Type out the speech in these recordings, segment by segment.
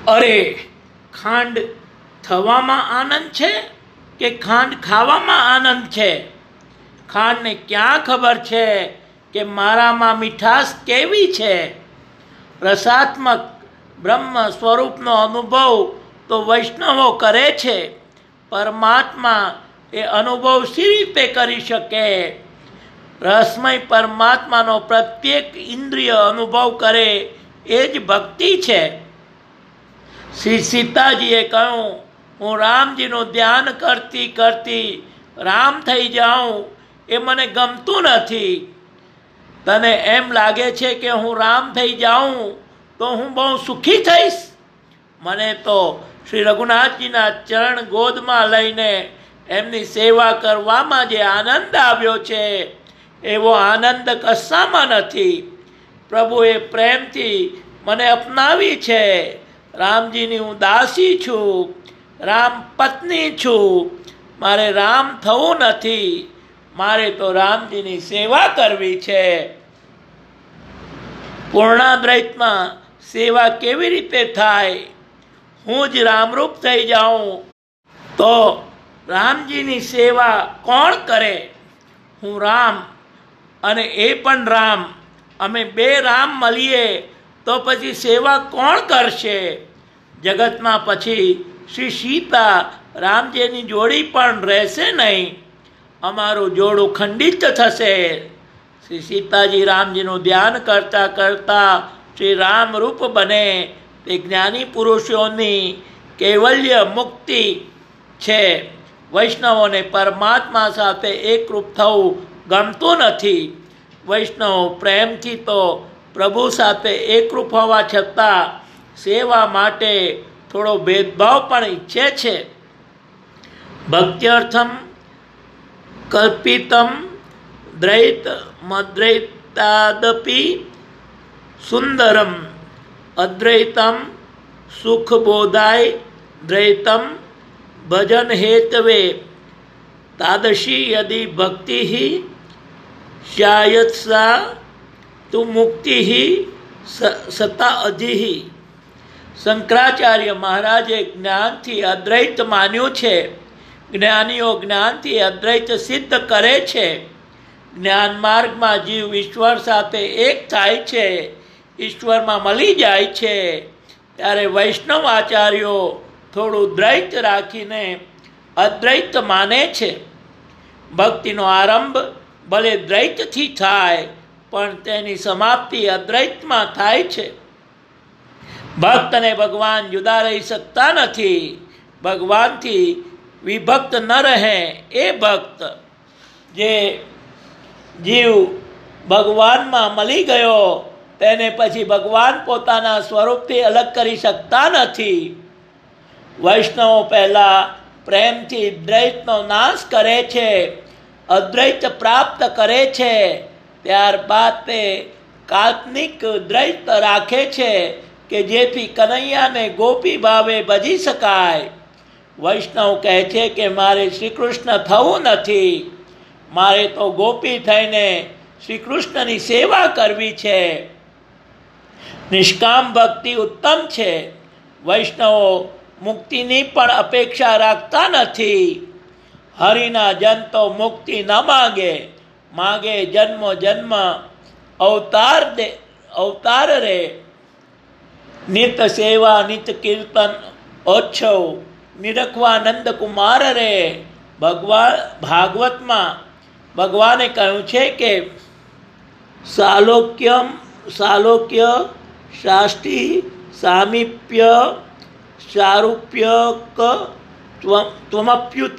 અરે, ખાંડ થવામાં આનંદ છે કે ખાંડ ખાવામાં આનંદ છે? ખાંડને ક્યાં ખબર છે કે મારામાં મીઠાશ કેવી છે? રસાત્મક બ્રહ્મ સ્વરૂપનો અનુભવ તો વૈષ્ણવો કરે છે. પરમાત્મા એ અનુભવ સી રીતે કરી શકે? રસમય પરમાત્માનો પ્રત્યેક ઇન્દ્રિય અનુભવ કરે એ જ ભક્તિ છે. શ્રી સીતાજીએ કહ્યું, હું રામજીનું ધ્યાન કરતી કરતી રામ થઈ જાઉં એ મને ગમતું નથી. તને એમ લાગે છે કે હું રામ થઈ જાઉં તો હું બહુ સુખી થઈશ? મને તો શ્રી રઘુનાથજીના ચરણ ગોદમાં લઈને એમની સેવા કરવામાં જે આનંદ આવ્યો છે એવો આનંદ કશામાં નથી. પ્રભુએ પ્રેમથી મને અપનાવી છે. રામજીની હું દાસી છું, રામ પત્ની છું. મારે રામ થવું નથી, મારે તો રામજીની સેવા કરવી છે. પૂર્ણાદ્વૈતમાં સેવા કેવી રીતે થાય? હું જ રામરૂપ થઈ જાઉં તો રામજીની સેવા કોણ કરે? હું રામ અને એ પણ રામ, અમે બે રામ મળીએ તો પછી સેવા કોણ કરશે? જગતમાં પછી શ્રી સીતા રામજીની જોડી પણ રહેશે નહીં. અમારું જોડું ખંડિત થશે. શ્રી સીતાજી રામજીનું ધ્યાન કરતા કરતા શ્રી રામ રૂપ બને તે જ્ઞાની પુરુષોની કૈવલ્ય મુક્તિ છે. વૈષ્ણવોને પરમાત્મા સાથે એકરૂપ થવું ગમતું નથી. વૈષ્ણવ પ્રેમથી તો પ્રભુ સાથે એકરૂપ હોવા છતાં સેવા માટે થોડો ભેદભાવ પણ ઈચ્છે છે. ભક્ત્યર્થમ કલ્પિતમ દ્વૈત મદ્વૈતાદપી સુંદરમ અદ્વૈતમ સુખબોધાય દ્વૈતમ ભજન હેતવે તાદશી યદિ ભક્તિ સ્યાયત્સા તુ મુક્તિ સતા અધિ. શંકરાચાર્ય મહારાજે જ્ઞાનથી અદ્વૈત માન્યું છે. જ્ઞાનીઓ જ્ઞાનથી અદ્વૈત સિદ્ધ કરે છે. જ્ઞાન માર્ગમાં જીવ ઈશ્વર સાથે એક થાય છે, ઈશ્વરમાં મળી જાય છે. ત્યારે વૈષ્ણવ આચાર્યો થોડું દ્વૈત રાખીને અદ્વૈત માને છે. ભક્તિનો આરંભ ભલે દ્વૈતથી થાય પણ તેની સમાપ્તિ અદ્વૈતમાં થાય છે. ભક્ત અને ભગવાન જુદા રહી શકતા નથી. ભગવાનથી વિભક્ત ન રહે એ ભક્ત. જે જીવ ભગવાનમાં મળી ગયો તેને પછી ભગવાન પોતાના સ્વરૂપથી અલગ કરી શકતા નથી. વૈષ્ણવો પહેલા પ્રેમથી દ્વૈતનો નાશ કરે છે, અદ્વૈત પ્રાપ્ત કરે છે. ત્યારબાદ તે કાલ્પનિક દ્વૈત રાખે છે કે જેથી કનૈયાને ગોપી ભાવે ભજી શકાય. વૈષ્ણવ કહે છે કે મારે શ્રી કૃષ્ણ થવું નથી, મારે તો ગોપી થઈને શ્રી કૃષ્ણની સેવા કરવી છે. નિષ્કામ ભક્તિ ઉત્તમ છે. વૈષ્ણવો મુક્તિની પણ અપેક્ષા રાખતા નથી. હરિના જન તો મુક્તિ ન માગે, માગે જન્મો જન્મ અવતાર રે. નિત સેવા નિત કીર્તન ઓછવ નિરખવા નંદ કુમાર રે. ભાગવતમાં ભગવાને કહ્યું છે કે સાલોક્ય શાષ્ટી સામીપ્ય સારૂપ્યક ત્વમપ્યુત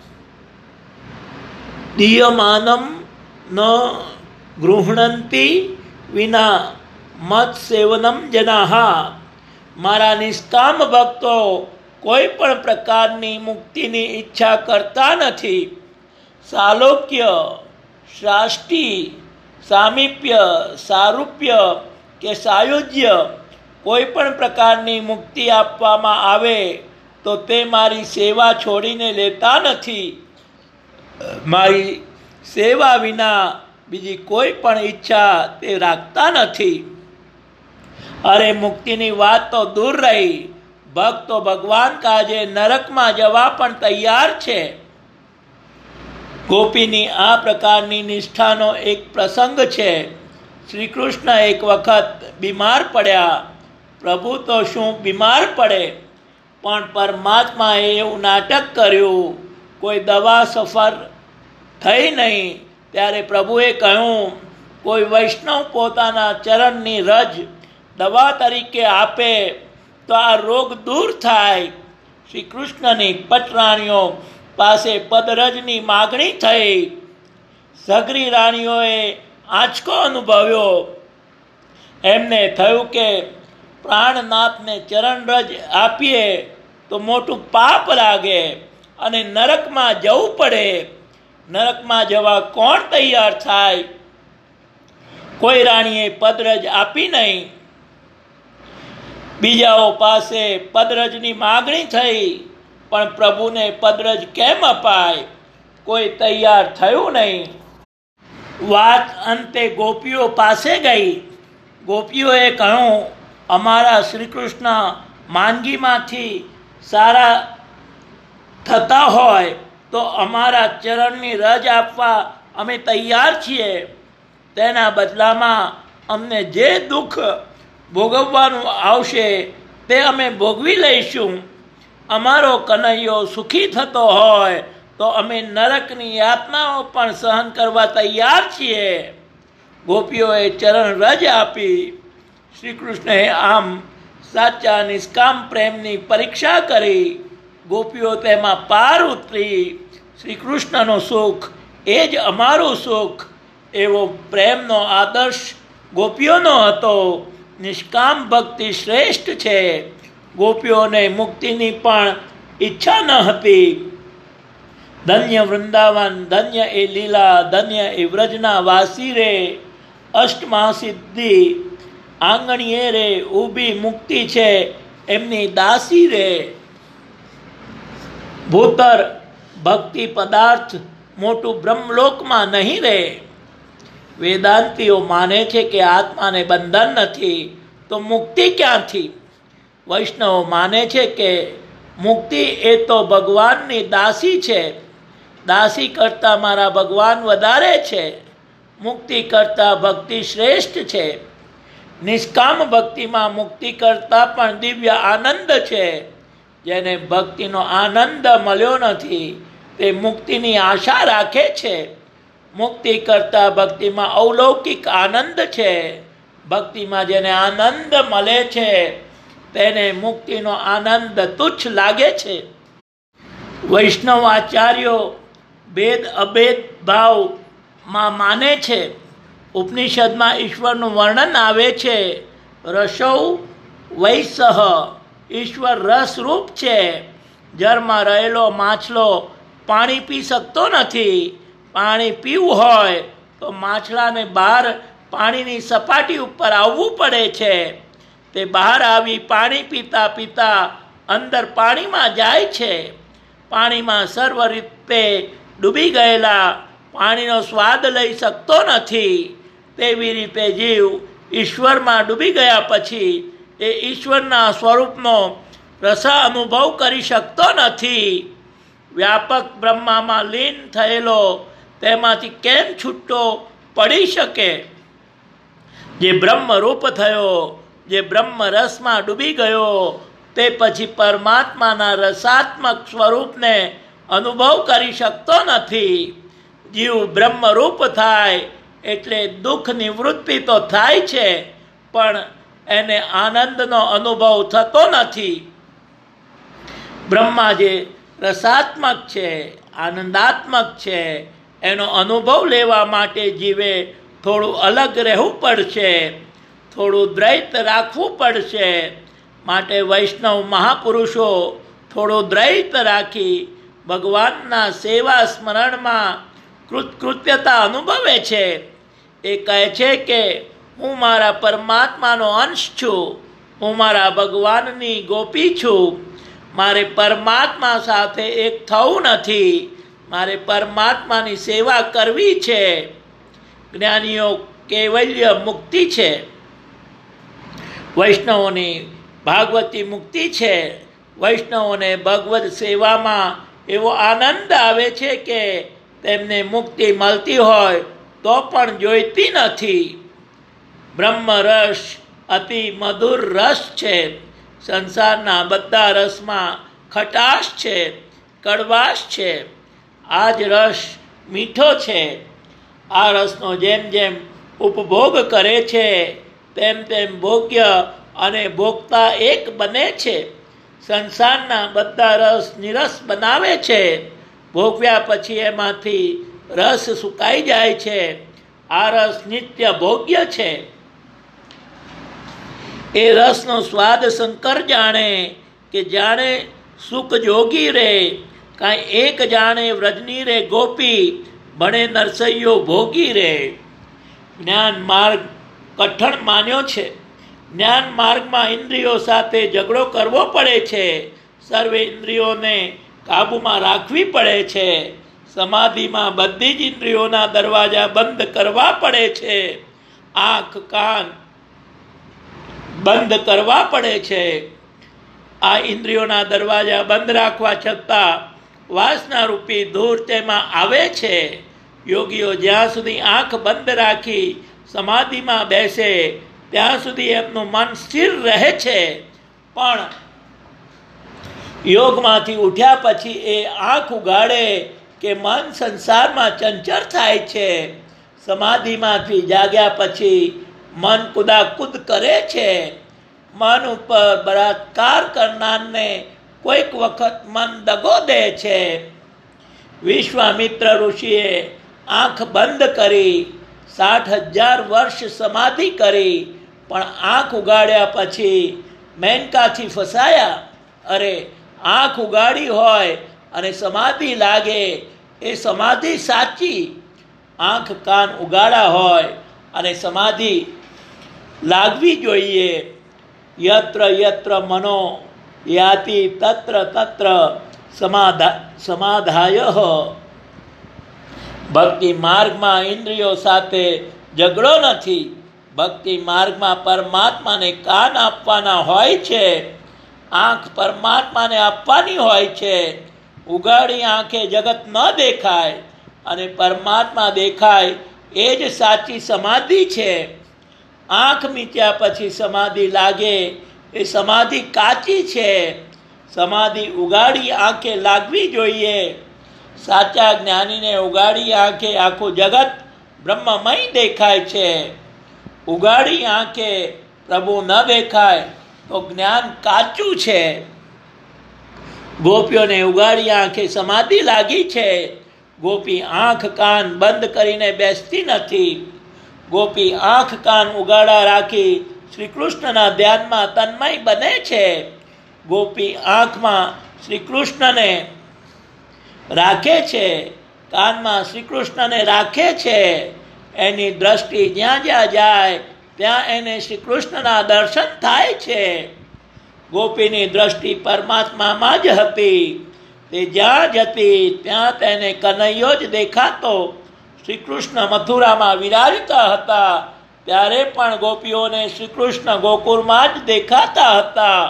દીયમાનમ ન ગૃહણંતી વિના મત સેવનમ જનાહા. મારા નિષ્કામ ભક્તો કોઈ પણ પ્રકારની મુક્તિની ઈચ્છા કરતા નથી. સાલોક્ય શાષ્ટી સામીપ્ય સારૂપ્ય કે સાયુજ્ય કોઈ પણ પ્રકારની મુક્તિ આપવામાં આવે તો તે મારી સેવા છોડીને લેતા નથી. મારી સેવા વિના બીજી કોઈ પણ ઈચ્છા તે રાખતા નથી. અરે મુક્તિની વાત તો દૂર રહી, ભક્તો ભગવાન કાજે નરકમાં જવા પણ તૈયાર છે. ગોપીની આ પ્રકારની નિષ્ઠાનો એક પ્રસંગ છે. શ્રી કૃષ્ણ એક વખત બીમાર પડ્યા. પ્રભુ તો શું બીમાર પડે, પણ પરમાત્માએ એવું નાટક કર્યું, કોઈ દવા સફર થઈ નહીં. ત્યારે પ્રભુએ કહ્યું, કોઈ વૈષ્ણવ પોતાના ચરણની રજ દવા તરીકે આપે તો આ રોગ દૂર થાય. શ્રી કૃષ્ણની પટરાણીઓ પાસે પદરજની માગણી થઈ. સગરી રાણીઓએ આંચકો અનુભવ્યો. એમને થયું કે પ્રાણનાથને ચરણરજ આપીએ તો મોટું પાપ લાગે અને નરકમાં જવું પડે. નરકમાં જવા કોણ તૈયાર થાય? કોઈ રાણીએ પદરજ આપી નહીં. બીજાઓ પાસે પદરજની માગણી થઈ, પણ પ્રભુને પદરજ કેમ અપાય? કોઈ તૈયાર થયું નહીં. વાત અંતે ગોપીઓ પાસે ગઈ. ગોપીઓએ કહ્યું, અમારા શ્રી કૃષ્ણ માંદગીમાંથી સારા થતા હોય તો અમારા ચરણની રજ આપવા અમે તૈયાર છીએ. તેના બદલામાં અમને જે દુઃખ ભોગવવાનું આવશે તે અમે ભોગવી લઈશું. અમારો કનૈયો સુખી થતો હોય તો અમે નરકની યાતનાઓ પણ સહન કરવા તૈયાર છીએ. ગોપીઓએ ચરણ રજ આપી. શ્રી કૃષ્ણએ આમ સાચા નિષ્કામ પ્રેમની પરીક્ષા કરી. ગોપીઓ તેમાં પાર ઉતરી. શ્રી કૃષ્ણનું સુખ એ જ અમારું સુખ, એવો પ્રેમનો આદર્શ ગોપીઓનો હતો. નિષ્કામ ભક્તિ શ્રેષ્ઠ છે. ગોપીઓને મુક્તિની પણ ઈચ્છા ન હતી. ધન્ય વૃંદાવન, ધન્ય એ લીલા, ધન્ય એ વ્રજના વાસી રે. અષ્ટમહાસિદ્ધિ આંગણીએ રે, ઊભી મુક્તિ છે એમની દાસી રે. ભૂતર ભક્તિ પદાર્થ મોટું બ્રહ્મલોકમાં નહીં રહે. વેદાંતિઓ માને છે કે આત્માને બંધન નથી, તો મુક્તિ ક્યાંથી? વૈષ્ણવો માને છે કે મુક્તિ એ તો ભગવાનની દાસી છે. દાસી કરતાં મારા ભગવાન વધારે છે. મુક્તિ કરતાં ભક્તિ શ્રેષ્ઠ છે. નિષ્કામ ભક્તિમાં મુક્તિ કરતાં પણ દિવ્ય આનંદ છે. જેને ભક્તિનો આનંદ મળ્યો નથી તે મુક્તિની આશા રાખે છે. મુક્તિ કરતાં ભક્તિમાં અલૌકિક આનંદ છે. ભક્તિમાં જેને આનંદ મળે છે તેને મુક્તિનો આનંદ તુચ્છ લાગે છે. વૈષ્ણવ આચાર્યો ભેદ અભેદ ભાવમાં માને છે. ઉપનિષદમાં ઈશ્વરનું વર્ણન આવે છે. રસૌ વૈસહ, ઈશ્વર રસરૂપ છે. જળમાં રહેલો માછલો પાણી પી શકતો નથી. પાણી પીવું હોય તો માછલાને બહાર પાણીની સપાટી ઉપર આવવું પડે છે. તે બહાર આવી પાણી પીતા પીતા અંદર પાણીમાં જાય છે. પાણીમાં સર્વ રીતે ડૂબી ગયેલા પાણીનો સ્વાદ લઈ શકતો નથી. તેવી રીતે જીવ ઈશ્વરમાં ડૂબી ગયા પછી એ ઈશ્વરના સ્વરૂપનો રસ અનુભવ કરી શકતો નથી. વ્યાપક બ્રહ્મામાં લીન થયેલો તેમાંથી કેમ છૂટો પડી શકે? જે બ્રહ્મરૂપ થયો, જે બ્રહ્મ રસમાં ડૂબી ગયો, તે પછી પરમાત્માના રસાત્મક સ્વરૂપને અનુભવ કરી શકતો નથી. જીવ બ્રહ્મરૂપ થાય એટલે દુઃખ નિવૃત્તિ તો થાય છે, પણ એને આનંદનો અનુભવ થતો નથી. બ્રહ્મા જે રસાત્મક છે, આનંદાત્મક છે, એનો અનુભવ લેવા માટે જીવે થોડું અલગ રહેવું પડશે, થોડું દ્વૈત રાખવું પડશે. માટે વૈષ્ણવ મહાપુરુષો થોડું દ્વૈત રાખી ભગવાનના સેવા સ્મરણમાં કૃતકૃત્યતા અનુભવે છે. એ કહે છે કે હું મારા પરમાત્માનો અંશ છું, હું મારા ભગવાનની ગોપી છું. મારે પરમાત્મા સાથે એક થવું નથી, મારે પરમાત્માની સેવા કરવી છે. જ્ઞાનીઓ કૈવલ્ય મુક્તિ છે. વૈષ્ણવોની ભાગવતી મુક્તિ છે. વૈષ્ણવોને ભગવદ સેવામાં એવો આનંદ આવે છે કે તેમને મુક્તિ મળતી હોય તો પણ જોઈતી નથી. બ્રહ્મ રસ અતિ મધુર રસ છે. સંસારના બધા રસમાં ખટાશ છે, કડવાશ છે. આ જ રસ મીઠો છે. આ રસનો જેમ જેમ ઉપભોગ કરે છે તેમ તેમ ભોગ્ય અને ભોગતા એક બને છે. સંસારના બધા રસ નિરસ બનાવે છે. ભોગવ્યા પછી એમાંથી રસ સુકાઈ જાય છે. આ રસ નિત્ય ભોગ્ય છે. એ રસનો સ્વાદ શંકર જાણે કે જાણે સુખ જોગી રે. કાંઈ એક જાણે વ્રજની રે ગોપી, ભણે નરસૈયો ભોગી રે. જ્ઞાન માર્ગ કઠણ માન્યો છે. જ્ઞાન માર્ગમાં ઇન્દ્રિયો સાથે ઝઘડો કરવો પડે છે. સર્વે ઇન્દ્રિયોને કાબૂમાં રાખવી પડે છે. સમાધિમાં બધી જ ઇન્દ્રિયોના દરવાજા બંધ કરવા પડે છે. આંખ કાન બંધ કરવા પડે છે. આ ઇન્દ્રિયોના દરવાજા બંધ રાખવા છતાં વાસના રૂપી ધૂળ તેમાં આવે છે. યોગીઓ જ્યાં સુધી આંખ બંધ રાખી સમાધિમાં બેસે ત્યાં સુધી એમનું મન સ્થિર રહે છે. પણ યોગમાંથી ઉઠ્યા પછી એ આંખ ઉગાડે કે મન સંસારમાં ચંચળ થાય છે. સમાધિમાંથી જાગ્યા પછી મન કુદાકુદ કરે છે. મન ઉપર બળાત્કાર કરનારને કોઈક વખત મન દગો દે છે. વિશ્વામિત્ર ઋષિએ આંખ બંધ કરી 60,000 વર્ષ સમાધિ કરી, પણ આંખ ઉગાડ્યા પછી મેનકાથી ફસાયા. અરે, આંખ ઉગાડી હોય અને સમાધિ લાગે એ સમાધિ સાચી. આંખ કાન ઉગાડા હોય અને સમાધિ લાગવી જોઈએ. યત્ર યત્ર મનો યાતિ તત્ર તત્ર સમાધાય. ભક્તિ માર્ગમાં ઇન્દ્રિયો સાથે ઝઘડો નથી. ભક્તિ માર્ગમાં પરમાત્માને કાન આપવાના હોય છે. આંખ પરમાત્માને આપવાની હોય છે. ઉગાડી આંખે જગત ન દેખાય અને પરમાત્મા દેખાય એ જ સાચી સમાધિ છે. આંખ મીચ્યા પછી સમાધિ લાગે એ સમાધિ કાચી છે. સમાધિ ઉગાડી આંખે લાગવી જોઈએ. સાચા જ્ઞાનીને ઉગાડી આંખે આખું જગત બ્રહ્મમય દેખાય છે. ઉગાડી આંખે પ્રભુ ન દેખાય તો જ્ઞાન કાચું છે. ગોપીઓને ઉગાડી આંખે સમાધિ લાગી છે. ગોપી આંખ કાન બંધ કરીને બેસતી નથી. ગોપી આંખ કાન ઉગાડા રાખી શ્રી કૃષ્ણના ધ્યાનમાં તન્મય બને છે. ગોપી આંખમાં શ્રી કૃષ્ણને રાખે છે, કાનમાં શ્રી કૃષ્ણને રાખે છે. એની દ્રષ્ટિ જ્યાં જ્યાં જાય ત્યાં એને શ્રી કૃષ્ણના દર્શન થાય છે. ગોપીની દ્રષ્ટિ પરમાત્મામાં જ હતી. તે જ્યાં જતી ત્યાં તેને કનૈયો જ દેખાતો. શ્રી કૃષ્ણ મથુરામાં વિરાજતા હતા ત્યારે પણ ગોપીઓને શ્રી કૃષ્ણ ગોકુળમાં જ દેખાતા હતા.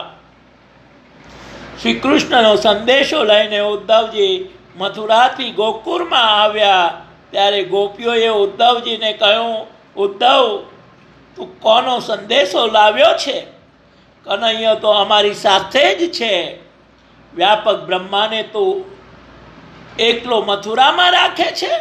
શ્રી કૃષ્ણનો સંદેશો લઈને ઉદ્ધવજી મથુરાથી ગોકુળમાં આવ્યા ત્યારે ગોપીઓએ ઉદ્ધવજીને કહ્યું, ઉદ્ધવ, તું કોનો સંદેશો લાવ્યો છે? કનૈયો તો અમારી સાથે જ છે. વ્યાપક બ્રહ્માને તું એકલો મથુરામાં રાખે છે?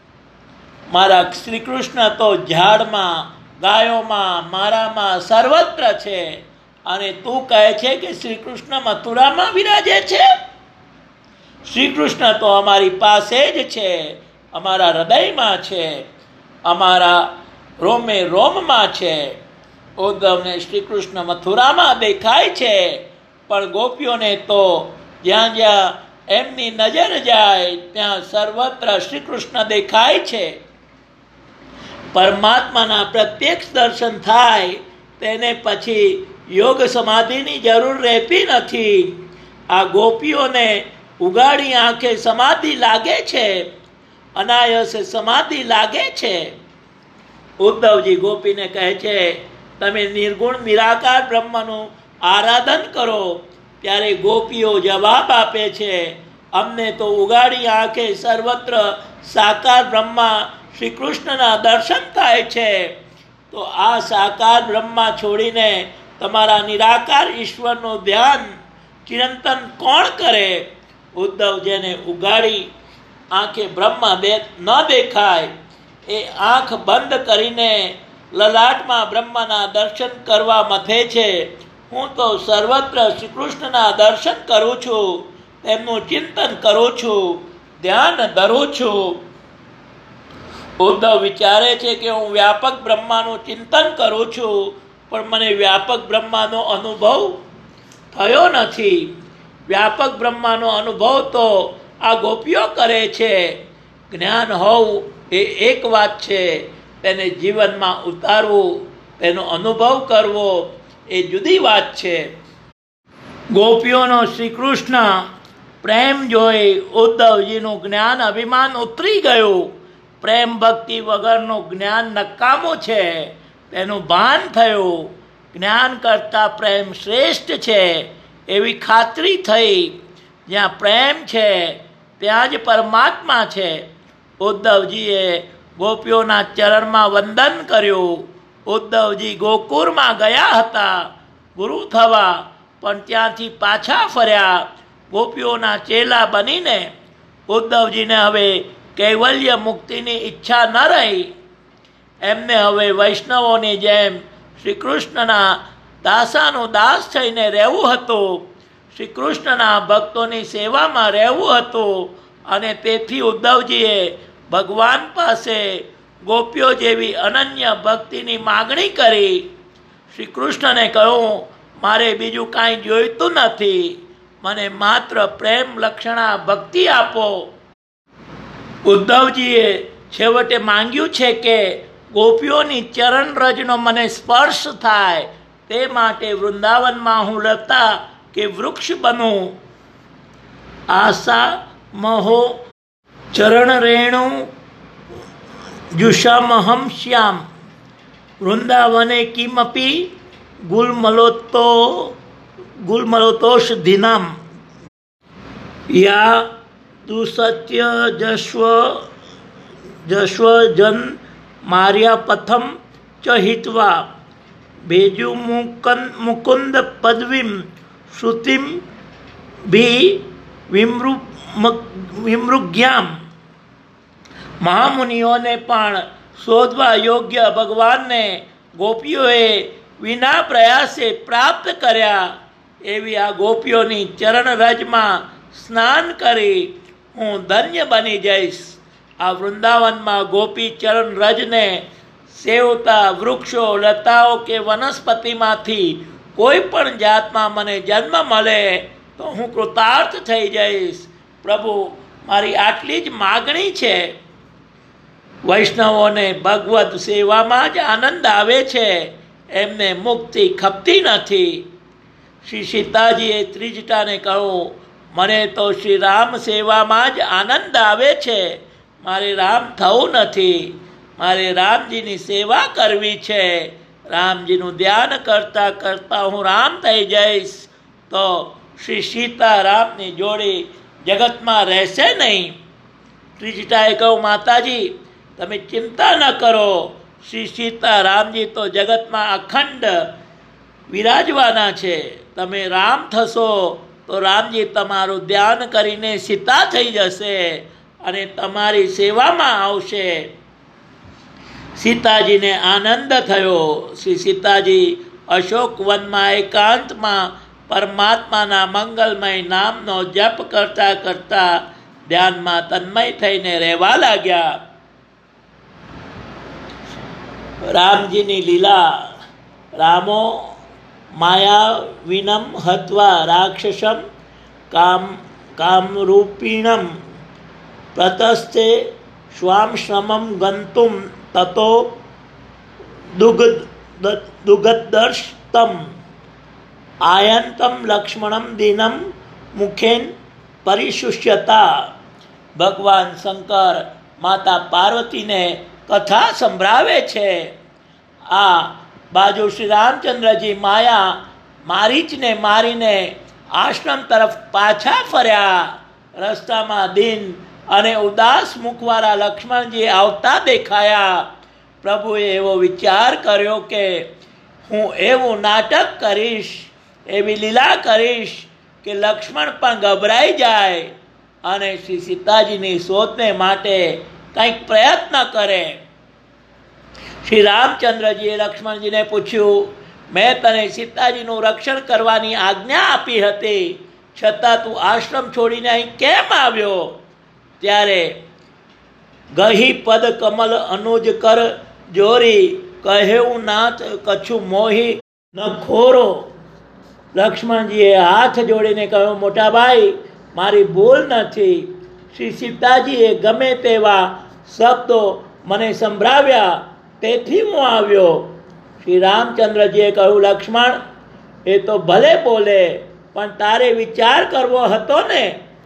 મારા શ્રી કૃષ્ણ તો ઝાડમાં, ગાયોમાં, મારામાં સર્વત્ર છે અને તું કહે છે કે શ્રી કૃષ્ણ મથુરામાં વિરાજે છે? શ્રી કૃષ્ણ તો અમારી પાસે જ છે, અમારા હૃદયમાં છે, અમારા રોમે રોમમાં છે. ઉદ્ધવને શ્રી કૃષ્ણ મથુરામાં દેખાય છે, પણ ગોપીઓને તો જ્યાં જ્યાં એમની નજર જાય ત્યાં સર્વત્ર શ્રી કૃષ્ણ દેખાય છે. પરમાત્માના પ્રત્યક્ષ દર્શન થાય તેને પછી યોગ સમાધિની જરૂર રહેતી નથી. આ ગોપીઓને ઉગાડી આંખે સમાધિ લાગે છે, અનાયસે સમાધિ લાગે છે. ઉદ્ધવજી ગોપીને કહે છે, તમે નિર્ગુણ નિરાકાર બ્રહ્મનું આરાધન કરો. ત્યારે ગોપીઓ જવાબ આપે છે, અમને તો ઉગાડી આંખે સર્વત્ર સાકાર બ્રહ્મા શ્રી કૃષ્ણના દર્શન થાય છે. તો આ સાકાર બ્રહ્મા છોડીને તમારા નિરાકાર ઈશ્વરનું ધ્યાન ચિંતન કોણ કરે? ઉદ્ધવ, જેને ઉગાડી આંખે બ્રહ્મા ન દેખાય એ આંખ બંધ કરીને લલાટમાં બ્રહ્માના દર્શન કરવા મથે છે. હું તો સર્વત્ર શ્રી કૃષ્ણના દર્શન કરું છું, તેમનું ચિંતન કરું છું, ધ્યાન ધરું છું. ઉદ્ધવ વિચારે છે કે હું વ્યાપક બ્રહ્માનું ચિંતન કરું છું, પણ મને વ્યાપક બ્રહ્માનો અનુભવ થયો નથી. વ્યાપક બ્રહ્માનો અનુભવ તો આ ગોપીઓ કરે છે. જ્ઞાન હોવું એ એક વાત છે, તેને જીવનમાં ઉતારવું, તેનો અનુભવ કરવો એ જુદી વાત છે. ગોપીઓનો શ્રી કૃષ્ણ પ્રેમ જોઈ ઉદ્ધવજીનું જ્ઞાન અભિમાન ઉતરી ગયું. પ્રેમ ભક્તિ વગરનું જ્ઞાન નકામું છે, તેનું ભાન થયું. જ્ઞાન કરતાં પ્રેમ શ્રેષ્ઠ છે એવી ખાતરી થઈ. જ્યાં પ્રેમ છે ત્યાં જ પરમાત્મા છે. ઉદ્ધવજીએ ગોપીઓના ચરણમાં વંદન કર્યું. ઉદ્ધવજી ગોકુળમાં ગયા હતા ગુરુ થવા, પણ ત્યાંથી પાછા ફર્યા ગોપીઓના ચેલા બનીને. ઉદ્ધવજીને હવે કૈવલ્ય મુક્તિની ઈચ્છા ન રહી. એમને હવે વૈષ્ણવોની જેમ શ્રી કૃષ્ણના દાસાનું દાસ થઈને રહેવું હતું, શ્રી કૃષ્ણના ભક્તોની સેવામાં રહેવું હતું. અને તેથી ઉદ્ધવજીએ ભગવાન પાસે ગોપીઓ જેવી અનન્ય ભક્તિની માગણી કરી. શ્રી કૃષ્ણને કહ્યું, મારે બીજું કાંઈ જોઈતું નથી, મને માત્ર પ્રેમ લક્ષણા ભક્તિ આપો. ઉદ્ધવજીએ છેવટે માંગ્યું છે કે ગોપીઓની ચરણ રજનો મને સ્પર્શ થાય, તે માટે વૃંદાવનમાં હું લતા કે વૃક્ષ બનું. આશા મહો ચરણ રેણુ જુષામહમ શ્યામ વૃંદાવને કિમપી ગુલમલોતોષધિનામ યા દુસત્ય જસ્વજન માર્યા પથમ ચ હિત્વા ભેજુ મુકુંદ પદવીમ શ્રુતિમ ભી વિમૃગ્યામ. મહામુનિઓને પણ શોધવા યોગ્ય ભગવાનને ગોપીઓએ વિના પ્રયાસે પ્રાપ્ત કર્યા. એવી આ ગોપીઓની ચરણરજમાં સ્નાન કરી હું ધન્ય બની જઈશ. આ વૃંદાવનમાં ગોપી ચરણરજને સેવતા વૃક્ષો, લતાઓ કે વનસ્પતિમાંથી કોઈ પણ જાતમાં મને જન્મ મળે તો હું કૃતાર્થ થઈ જઈશ. પ્રભુ, મારી આટલી જ માગણી છે. વૈષ્ણવોને ભગવદ સેવામાં જ આનંદ આવે છે, એમને મુક્તિ ખપતી નથી. શ્રી સીતાજીએ ત્રિજટાને કહ્યું, મને તો શ્રી રામ સેવામાં જ આનંદ આવે છે, મારે રામ થવું નથી, મારે રામજીની સેવા કરવી છે. રામજીનું ધ્યાન કરતાં કરતાં હું રામ થઈ જઈશ તો શ્રી સીતારામની જોડી જગતમાં રહેશે નહીં. ત્રિજટાએ કહ્યું, માતાજી તમે ચિંતા ન કરો, શ્રી સીતારામજી તો જગતમાં અખંડ વિરાજવાના છે. તમે રામ થશો તો રામજી તમારું ધ્યાન કરીને સીતા થઈ જશે અને તમારી સેવામાં આવશે. સીતાજીને આનંદ થયો. શ્રી સીતાજી અશોકવનમાં એકાંતમાં પરમાત્માના મંગલમય નામનો જપ કરતા કરતા ધ્યાનમાં તન્મય થઈને રહેવા લાગ્યા. રામજીની લીલા. રામો માયાવિનમ હત્વા રાક્ષસમ કામરૂપિણમ પ્રતસ્તે સ્વામશ્રમમ ગંતુમ તતો દુગદર્શતમ આયંતમ લક્ષ્મણમ દિનમ મુખેન પરિશુષ્યતા. ભગવાન શંકર માતા પાર્વતીને કથા સંભળાવે છે. આ બાજુ શ્રી રામચંદ્રજી માયા મારીચને મારીને આશ્રમ તરફ પાછા ફર્યા. રસ્તામાં દીન અને ઉદાસ મુખવાળા લક્ષ્મણજી આવતા દેખાયા. પ્રભુએ એવો વિચાર કર્યો કે હું એવું નાટક કરીશ, એવી લીલા કરીશ કે લક્ષ્મણ પણ ગભરાઈ જાય અને શ્રી સીતાજીની શોધને માટે કંઈક પ્રયત્ન કરે. શ્રી રામચંદ્રજીએ લક્ષ્મણજીને પૂછ્યું, મેં તને સીતાજીનું રક્ષણ કરવાની આજ્ઞા આપી હતી, છતાં તું આશ્રમ છોડીને અહીં કેમ આવ્યો? ત્યારે ગહી પદ કમલ અનુજ કર જોરી, કહેવું નાથ કછું મોહી ન ખોરો. લક્ષ્મણજીએ હાથ જોડીને કહ્યું, મોટા ભાઈ, મારી ભૂલ નથી. શ્રી સીતાજીએ ગમે તેવા શબ્દો મને સંભળાવ્યા, તેથી હું આવ્યો. શ્રી રામચંદ્રજીએ કહ્યું, લક્ષ્મણ, એ તો ભલે બોલે, પણ તારે વિચાર કરવો હતો ને.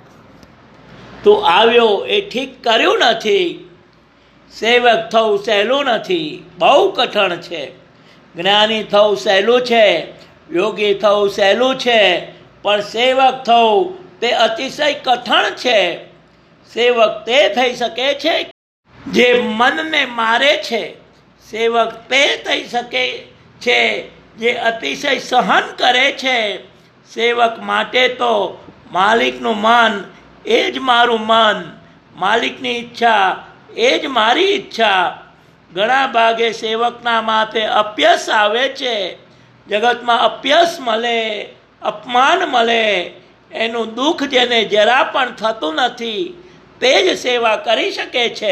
તું આવ્યો એ ઠીક કર્યું નથી. સેવક થવું સહેલું નથી, બહુ કઠણ છે. જ્ઞાની થવું સહેલું છે, યોગી થવું સહેલું છે, પણ સેવક થવું તે અતિશય કઠણ છે. સેવક તે થઈ શકે છે જે મનને મારે છે. સેવક તે થઈ શકે છે જે અતિશય સહન કરે છે. સેવક માટે તો માલિકનું મન એ જ મારું મન, માલિકની ઈચ્છા એ જ મારી ઈચ્છા. ઘણા ભાગે સેવકના માથે અપયશ આવે છે. જગતમાં અપયશ મળે, અપમાન મળે, એનું દુઃખ જેને જરા પણ થતું નથી તે જ સેવા કરી શકે છે.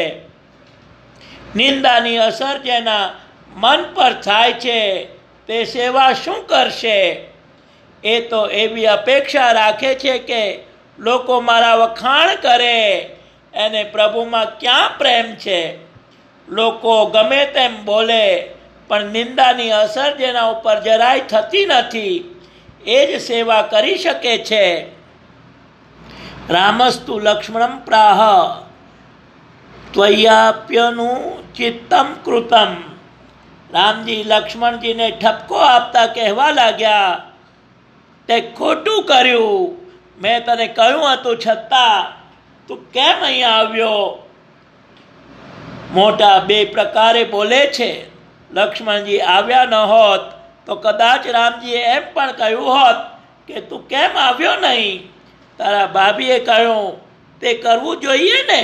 નિંદાની અસર જેના મન પર થાય છે તે સેવા શું કરશે? એ તો એવી અપેક્ષા રાખે છે કે લોકો મારા વખાણ કરે. એને પ્રભુમાં ક્યાં પ્રેમ છે? લોકો ગમે તેમ બોલે, પણ નિંદાની અસર જેના ઉપર જરાય થતી નથી એ જ સેવા કરી શકે છે. રામસ્તુ લક્ષ્મણમ પ્રાહ ત્વયાપ્યનું ચિત્તમ કૃતમ. રામજી લક્ષ્મણજીને ઠપકો આપતા કહેવા લાગ્યા, તે ખોટું કર્યું. મેં તને કહ્યું હતું, છતાં તું કેમ અહીંયા આવ્યો? મોટા બે પ્રકારે બોલે છે. લક્ષ્મણજી આવ્યા ન હોત તો કદાચ રામજીએ એમ પણ કહ્યું હોત કે તું કેમ આવ્યો નહીં? તારા ભાભીએ કહ્યું, તે કરવું જોઈએ ને.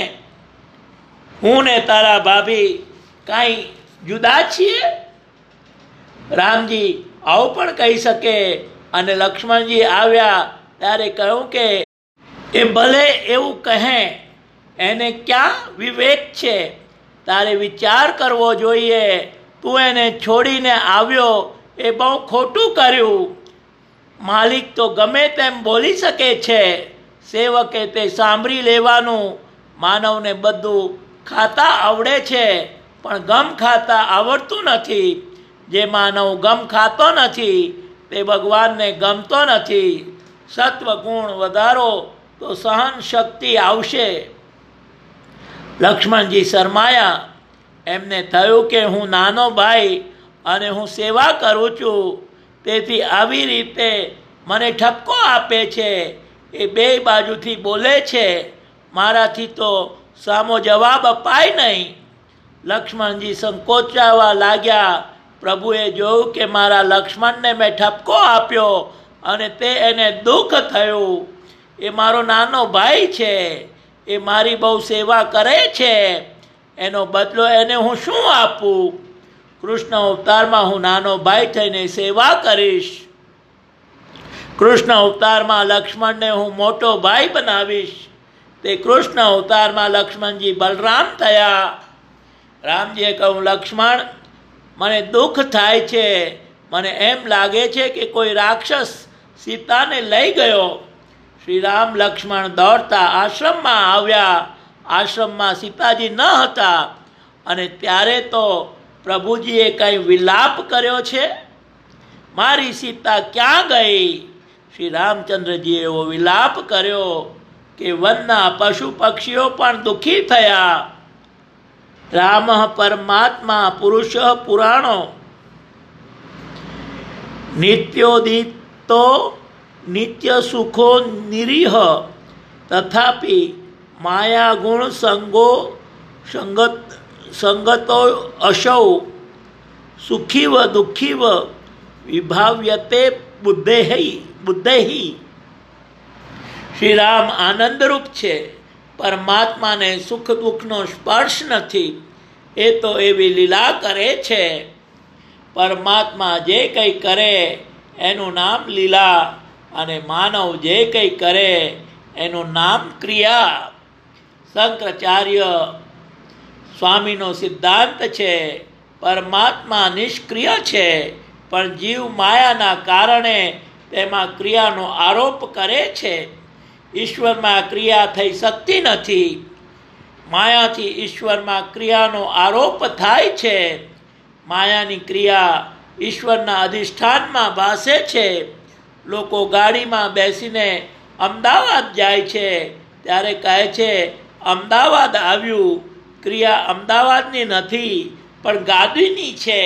હું ને તારા ભાભી કાંઈ જુદા છીએ? રામજી આવું પણ કહી શકે. અને લક્ષ્મણજી આવ્યા ત્યારે કહ્યું કે એ ભલે એવું કહે, એને ક્યાં વિવેક છે? તારે વિચાર કરવો જોઈએ. તું એને છોડીને આવ્યો એ બહુ ખોટું કર્યું. માલિક તો ગમે તેમ બોલી શકે છે, સેવકે તે સાંભળી લેવાનું. માનવને બધું ખાતા આવડે છે, પણ ગમ ખાતા આવડતું નથી. જે માનવ ગમ ખાતો નથી તે ભગવાનને ગમતો નથી. સત્વ ગુણ વધારો તો સહન શક્તિ આવશે. લક્ષ્મણજી શરમાયા. એમને થયું કે હું નાનો ભાઈ અને હું સેવા કરું છું, તેથી આવી રીતે મને ઠપકો આપે છે. એ બે બાજુથી બોલે છે, મારાથી તો સામો જવાબ અપાય નહીં. લક્ષ્મણજી સંકોચાવા લાગ્યા. પ્રભુએ જોયું કે મારા લક્ષ્મણને મેં ઠપકો આપ્યો અને તે એને દુઃખ થયું. એ મારો નાનો ભાઈ છે, એ મારી બહુ સેવા કરે છે, એનો બદલો એને હું શું આપું? કૃષ્ણ અવતારમાં હું નાનો ભાઈ થઈને સેવા કરીશ. કૃષ્ણ અવતારમાં લક્ષ્મણને હું મોટો ભાઈ બનાવીશ. તે કૃષ્ણ અવતારમાં લક્ષ્મણજી બલરામ થયા. રામજીએ કહ્યું, લક્ષ્મણ, મને દુઃખ થાય છે. મને એમ લાગે છે કે કોઈ રાક્ષસ સીતાને લઈ ગયો. શ્રી રામ લક્ષ્મણ દોડતા આશ્રમમાં આવ્યા. આશ્રમમાં સીતાજી ન હતા. અને ત્યારે તો પ્રભુજીએ કંઈ વિલાપ કર્યો છે, મારી સીતા ક્યાં ગઈ? શ્રી રામચંદ્રજીએ એવો વિલાપ કર્યો કે વનના પશુ પક્ષીઓ પણ દુઃખી થયા. રામ પરમાત્મા પુરુષ પુરાણો નિત્યોદિત સંતો નિત્ય સુખો નિરીહ તથાપિ માયા ગુણ સંગતો અસૌ સુખીવ દુઃખીવ વિભાવ્યતે બુદ્ધેહી. શ્રી રામ આનંદરૂપ છે. પરમાત્માને સુખ દુઃખનો સ્પર્શ નથી. એ તો એવી લીલા કરે છે. પરમાત્મા જે કંઈ કરે એનું નામ લીલા, અને માનવ જે કંઈ કરે એનું નામ ક્રિયા. શંકરાચાર્ય સ્વામીનો સિદ્ધાંત છે, પરમાત્મા નિષ્ક્રિય છે, પણ જીવ માયાના કારણે તેમાં ક્રિયાનો આરોપ કરે છે. ઈશ્વરમાં ક્રિયા થઈ શકતી નથી. માયાથી ઈશ્વરમાં ક્રિયાનો આરોપ થાય છે. માયાની ક્રિયા ઈશ્વરના અધિષ્ઠાનમાં ભાસે છે. લોકો ગાડીમાં બેસીને અમદાવાદ જાય છે ત્યારે કહે છે અમદાવાદ આવ્યું. ક્રિયા અમદાવાદની નથી, પણ ગાડીની છે.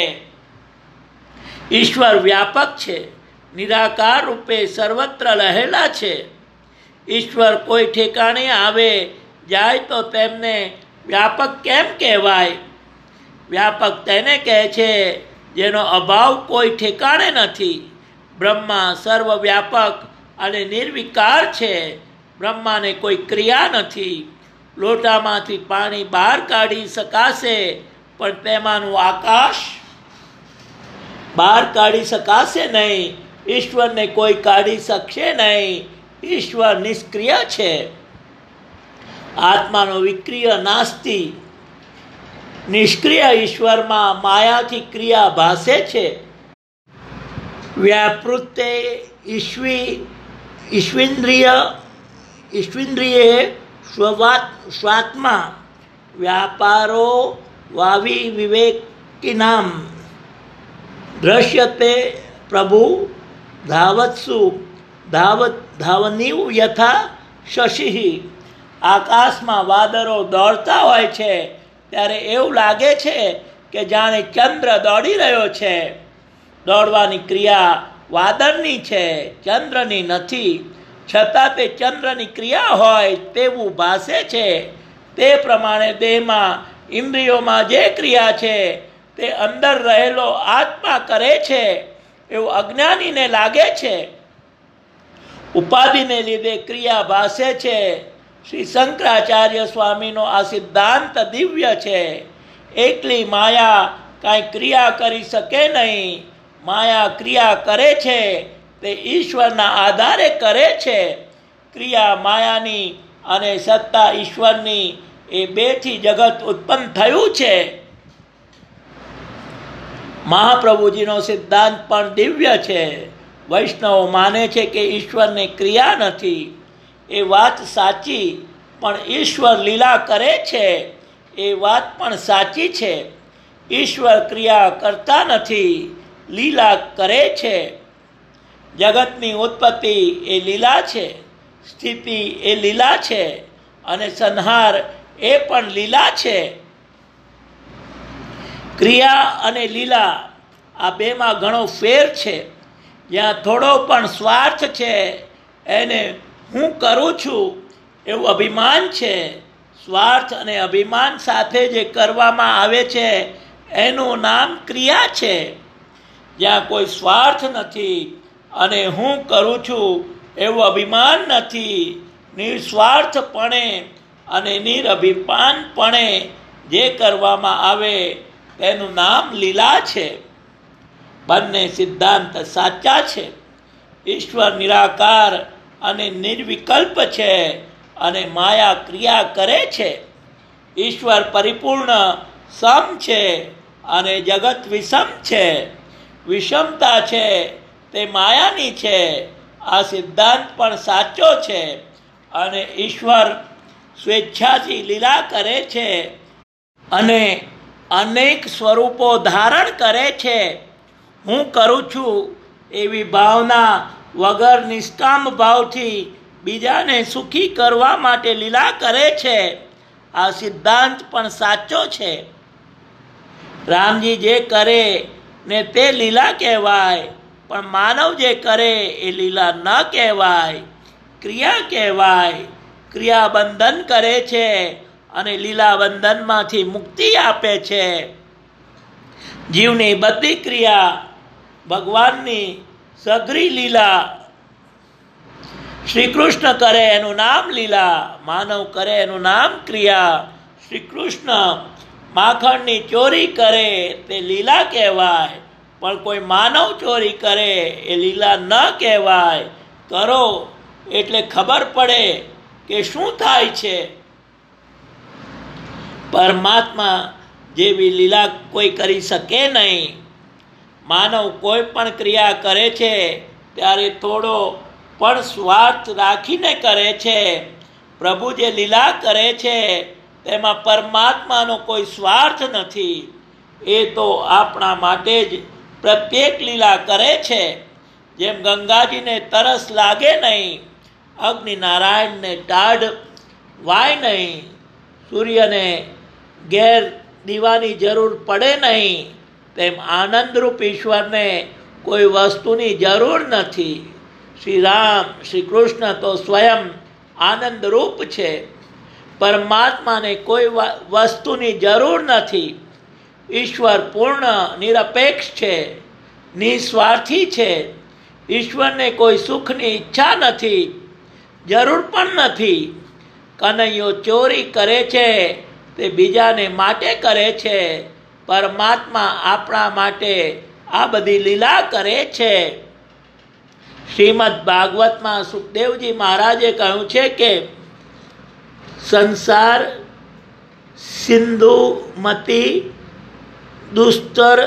ઈશ્વર વ્યાપક છે, નિરાકાર રૂપે સર્વત્ર રહેલા છે. ઈશ્વર કોઈ ઠેકાણે આવે જાય તો તેમને વ્યાપક કેમ કહેવાય? વ્યાપક તેને કહે છે જેનો અભાવ કોઈ ઠેકાણે નથી. બ્રહ્મા સર્વવ્યાપક અને નિર્વિકાર છે. બ્રહ્માને કોઈ ક્રિયા નથી. લોટામાંથી પાણી બહાર કાઢી શકાશે, પણ તેમાંનું આકાશ બહાર કાઢી શકાશે નહીં. ઈશ્વરને કોઈ કાઢી શકશે નહીં. ઈશ્વર નિષ્ક્રિય છે. આત્માનો વિક્રિય નાસ્તિ. નિષ્ક્રિય ઈશ્વરમાં માયાથી ક્રિયા ભાસે છે. વ્યાપૃતે ઈશ્વિન્દ્રિયે સ્વાત્મા વ્યાપારો વાવી વિવેકિનામ દ્રશ્યતે પ્રભુ ધાવત્સુ ધાવનીવ યથા શશિ. આકાશમાં વાદળો દોડતા હોય છે ત્યારે એવું લાગે છે કે જાણે ચંદ્ર દોડી રહ્યો છે. દોડવાની ક્રિયા વાદળની છે, ચંદ્રની નથી. છતાં તે ચંદ્રની ક્રિયા હોય તેવું ભાસે છે. તે પ્રમાણે દેહમાં ઇન્દ્રિયોમાં જે ક્રિયા છે તે અંદર રહેલો આત્મા કરે છે એવું અજ્ઞાનીને લાગે છે. ઉપાધિને લીધે ક્રિયા ભાસે છે. શ્રી શંકરાચાર્ય સ્વામીનો આ સિદ્ધાંત દિવ્ય છે. એકલી માયા કાંઈ ક્રિયા કરી શકે નહીં. માયા ક્રિયા કરે છે તે ઈશ્વરના આધારે કરે છે. ક્રિયા માયાની અને સત્તા ઈશ્વરની, એ બેથી જગત ઉત્પન્ન થયું છે. મહાપ્રભુજીનો સિદ્ધાંત પણ દિવ્ય છે. વૈષ્ણવો માને છે કે ઈશ્વરને ક્રિયા નથી. એ વાત સાચી, પણ ઈશ્વર લીલા કરે છે એ વાત પણ સાચી છે. ઈશ્વર ક્રિયા કરતા નથી, લીલા કરે છે. જગતની ઉત્પત્તિ એ લીલા છે, સ્થિતિ એ લીલા છે, અને સંહાર એ પણ લીલા છે. ક્રિયા અને લીલા આ બેમાં ઘણો ફેર છે. જ્યાં થોડો પણ સ્વાર્થ છે એને હું કરું છું એવું અભિમાન છે. સ્વાર્થ અને અભિમાન સાથે જે કરવામાં આવે છે એનું નામ ક્રિયા છે. જ્યાં કોઈ સ્વાર્થ નથી અને હું કરું છું એવું અભિમાન નથી, નિસ્વાર્થપણે અને નિરભિમાનપણે જે કરવામાં આવે તેનું નામ લીલા છે. બંને સિદ્ધાંત સાચા છે. ઈશ્વર નિરાકાર અને નિર્વિકલ્પ છે, અને માયા ક્રિયા કરે છે. ઈશ્વર પરિપૂર્ણ સમ છે અને જગત વિષમ છે. વિષમતા છે તે માયાની છે. આ સિદ્ધાંત પણ સાચો છે. અને ઈશ્વર સ્વેચ્છાથી લીલા કરે છે અને અનેક સ્વરૂપો ધારણ કરે છે. હું કરું છું એવી ભાવના વગર નિષ્કામ ભાવથી બીજાને સુખી કરવા માટે લીલા કરે છે. આ સિદ્ધાંત પણ સાચો છે. રામજી જે કરે ને તે લીલા કહેવાય, પણ માનવ જે કરે એ લીલા ન કહેવાય, ક્રિયા કહેવાય. ક્રિયા બંધન કરે છે અને લીલા બંધનમાંથી મુક્તિ આપે છે. જીવની બધી ક્રિયા ભગવાનની સઘરી લીલા. શ્રી કૃષ્ણ કરે એનું નામ લીલા, માનવ કરે એનું નામ ક્રિયા. શ્રી કૃષ્ણ માખણની ચોરી કરે તે લીલા કહેવાય, પણ કોઈ માનવ ચોરી કરે એ લીલા ન કહેવાય. કરો એટલે ખબર પડે કે શું થાય છે. પરમાત્મા જેવી લીલા કોઈ કરી શકે નહીં. માનવ કોઈ પણ ક્રિયા કરે છે ત્યારે થોડો પણ સ્વાર્થ રાખીને કરે છે. પ્રભુ જે લીલા કરે છે તેમાં પરમાત્માનો કોઈ સ્વાર્થ નથી. એ તો આપણા માટે જ પ્રત્યેક લીલા કરે છે. જેમ ગંગાજીને તરસ લાગે નહીં, અગ્નિનારાયણને ટાઢ વાય નહીં, સૂર્યને ઘેર દીવાની જરૂર પડે નહીં, તેમ આનંદરૂપ ઈશ્વરને કોઈ વસ્તુની જરૂર નથી. શ્રી રામ શ્રી કૃષ્ણ તો સ્વયં આનંદરૂપ છે. પરમાત્માને કોઈ વસ્તુની જરૂર નથી. ઈશ્વર પૂર્ણ નિરપેક્ષ છે, નિસ્વાર્થી છે. ઈશ્વરને કોઈ સુખની ઈચ્છા નથી, જરૂર પણ નથી. કનૈયો ચોરી કરે છે તે બીજાને માટે કરે છે. પરમાત્મા આપણા માટે આ બધી લીલા કરે છે. શ્રીમદ ભાગવતમાં સુખદેવજી મહારાજે કહ્યું છે કે સંસાર સિંધુમતી દુસ્તર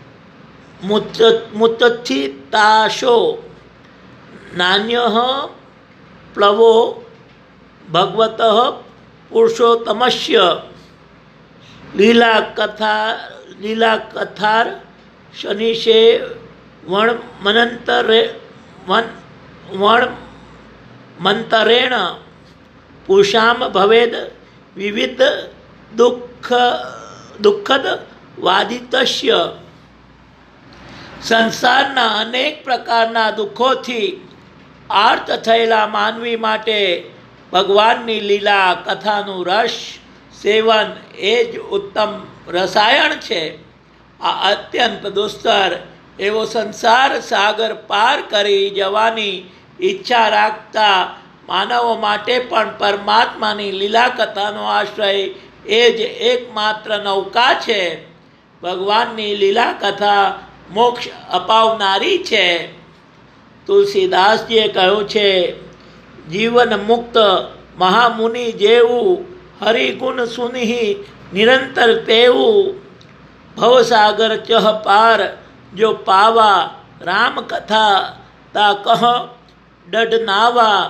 મુત્થિતાશો નાન્યઃ પ્લવો ભગવતઃ પુરુષોત્તમસ્ય લીલા કથાર શનિશે મંતરેણ પુષામ ભવેદ વિવિધ દુઃખદ વાદિતસ્ય. સંસારના અનેક પ્રકારના દુઃખોથી આર્ત થયેલા માનવી માટે ભગવાનની લીલા કથાનું રસ સેવન એ જ ઉત્તમ રસાયણ છે. આ અત્યંત દુસ્તર એવો સંસાર સાગર પાર કરી જવાની ઈચ્છા રાખતા માનવો માટે પણ પરમાત્માની લીલા કથાનો આશ્રય એ જ એકમાત્ર નૌકા છે. ભગવાનની લીલા કથા મોક્ષ અપાવનારી છે. તુલસીદાસજીએ કહ્યું છે, જીવન મુક્ત મહામુનિ જેવું હરિગુણ સુનિ નિરંતર તેવું ભવસાગર ચહ પાર જો પાવા રામ કથા તા કહ ડઢનાવા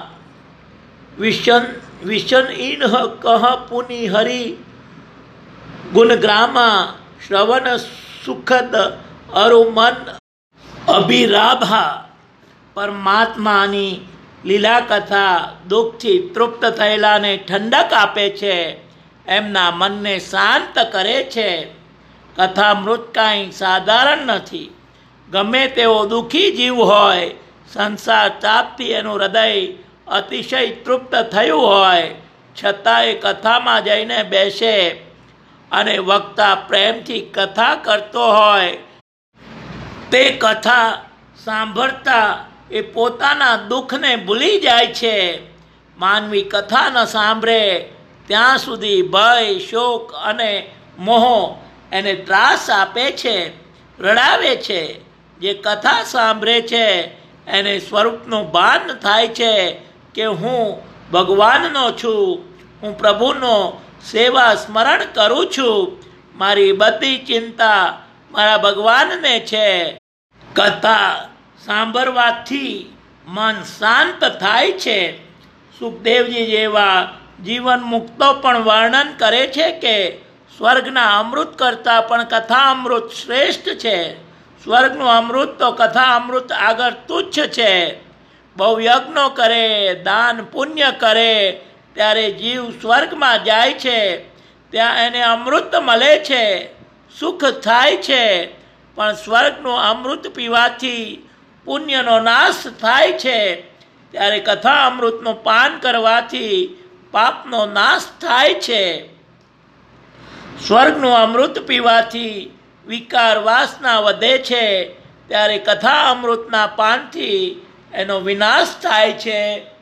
વિશન ઇન કહ પુનિ હરિ ગુણગ્રામા શ્રવણ સુખદ અરુમન અભિરાભા. પરમાત્માની લીલા કથા દુઃખથી તૃપ્ત થયેલાને ઠંડક આપે છે, એમના મનને શાંત કરે છે. કથામૃત કાંઈ સાધારણ નથી. ગમે તેવો દુઃખી જીવ હોય, સંસાર તાપથી એનું હૃદય અતિશય તૃપ્ત થયું હોય, છતાં એ કથામાં જઈને બેસે અને વક્તા પ્રેમથી કથા કરતો હોય, તે કથા સાંભળતા એ પોતાના દુઃખને ભૂલી જાય છે. માનવી કથા ન સાંભળે ત્યાં સુધી ભય, શોક અને મોહ એને ત્રાસ આપે છે, રડાવે છે. જે કથા સાંભળે છે એને સ્વરૂપનું ભાન થાય છે કે હું ભગવાનનો છું, હું પ્રભુનો સેવા સ્મરણ કરું છું, મારી બધી ચિંતા મારા ભગવાનને છે. કથા સાંભળવાથી મન શાંત થાય છે. સુખદેવજી જેવા જીવન મુક્તો પણ વર્ણન કરે છે કે સ્વર્ગના અમૃત કરતાં પણ કથા અમૃત શ્રેષ્ઠ છે. સ્વર્ગનું અમૃત તો કથા અમૃત આગળ તુચ્છ છે. બહુ યજ્ઞો કરે, દાન પુણ્ય કરે ત્યારે જીવ સ્વર્ગમાં જાય છે. ત્યાં એને અમૃત મળે છે, સુખ થાય છે. પણ સ્વર્ગનું અમૃત પીવાથી પુણ્યનો નાશ થાય છે, ત્યારે કથા અમૃતનું પાન કરવાથી પાપનો નાશ થાય છે. સ્વર્ગનું અમૃત પીવાથી વિકાર વાસના વધે છે, ત્યારે કથા અમૃતના પાનથી એનો વિનાશ થાય છે.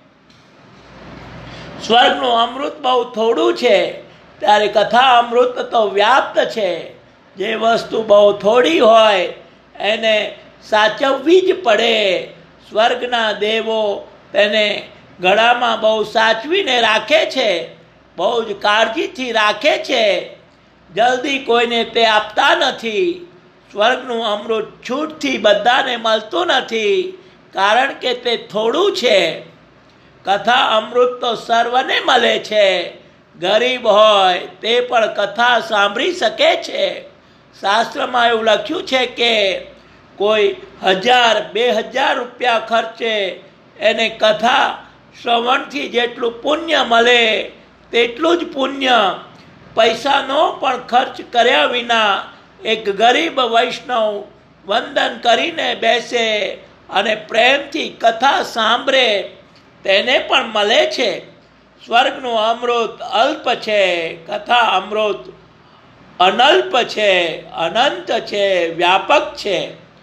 સ્વર્ગનું અમૃત બહુ થોડું છે, ત્યારે કથા અમૃત તો વ્યાપ્ત છે. જે વસ્તુ બહુ થોડી હોય એને સાચવવી જ પડે. સ્વર્ગના દેવો તેને ગળામાં બહુ સાચવીને રાખે છે, બહુ જ કાળજીથી રાખે છે. જલ્દી કોઈને તે આપતા નથી. સ્વર્ગનું અમૃત છૂટથી બધાને મળતું નથી, કારણ કે તે થોડું છે. કથા અમૃત તો સર્વને મળે છે. ગરીબ હોય તે પણ કથા સાંભળી શકે છે. શાસ્ત્રમાં એવું લખ્યું છે કે કોઈ 1000-2000 રૂપિયા ખર્ચે એને કથા શ્રવણથી જેટલું પુણ્ય મળે તેટલું જ પુણ્ય પૈસાનો પણ ખર્ચ કર્યા વિના એક ગરીબ વૈષ્ણવ વંદન કરીને બેસે અને પ્રેમથી કથા સાંભળે તેને પણ મળે છે. સ્વર્ગનું અમૃત અલ્પ છે, કથા અમૃત અનલ્પ છે, અનંત છે, વ્યાપક છે.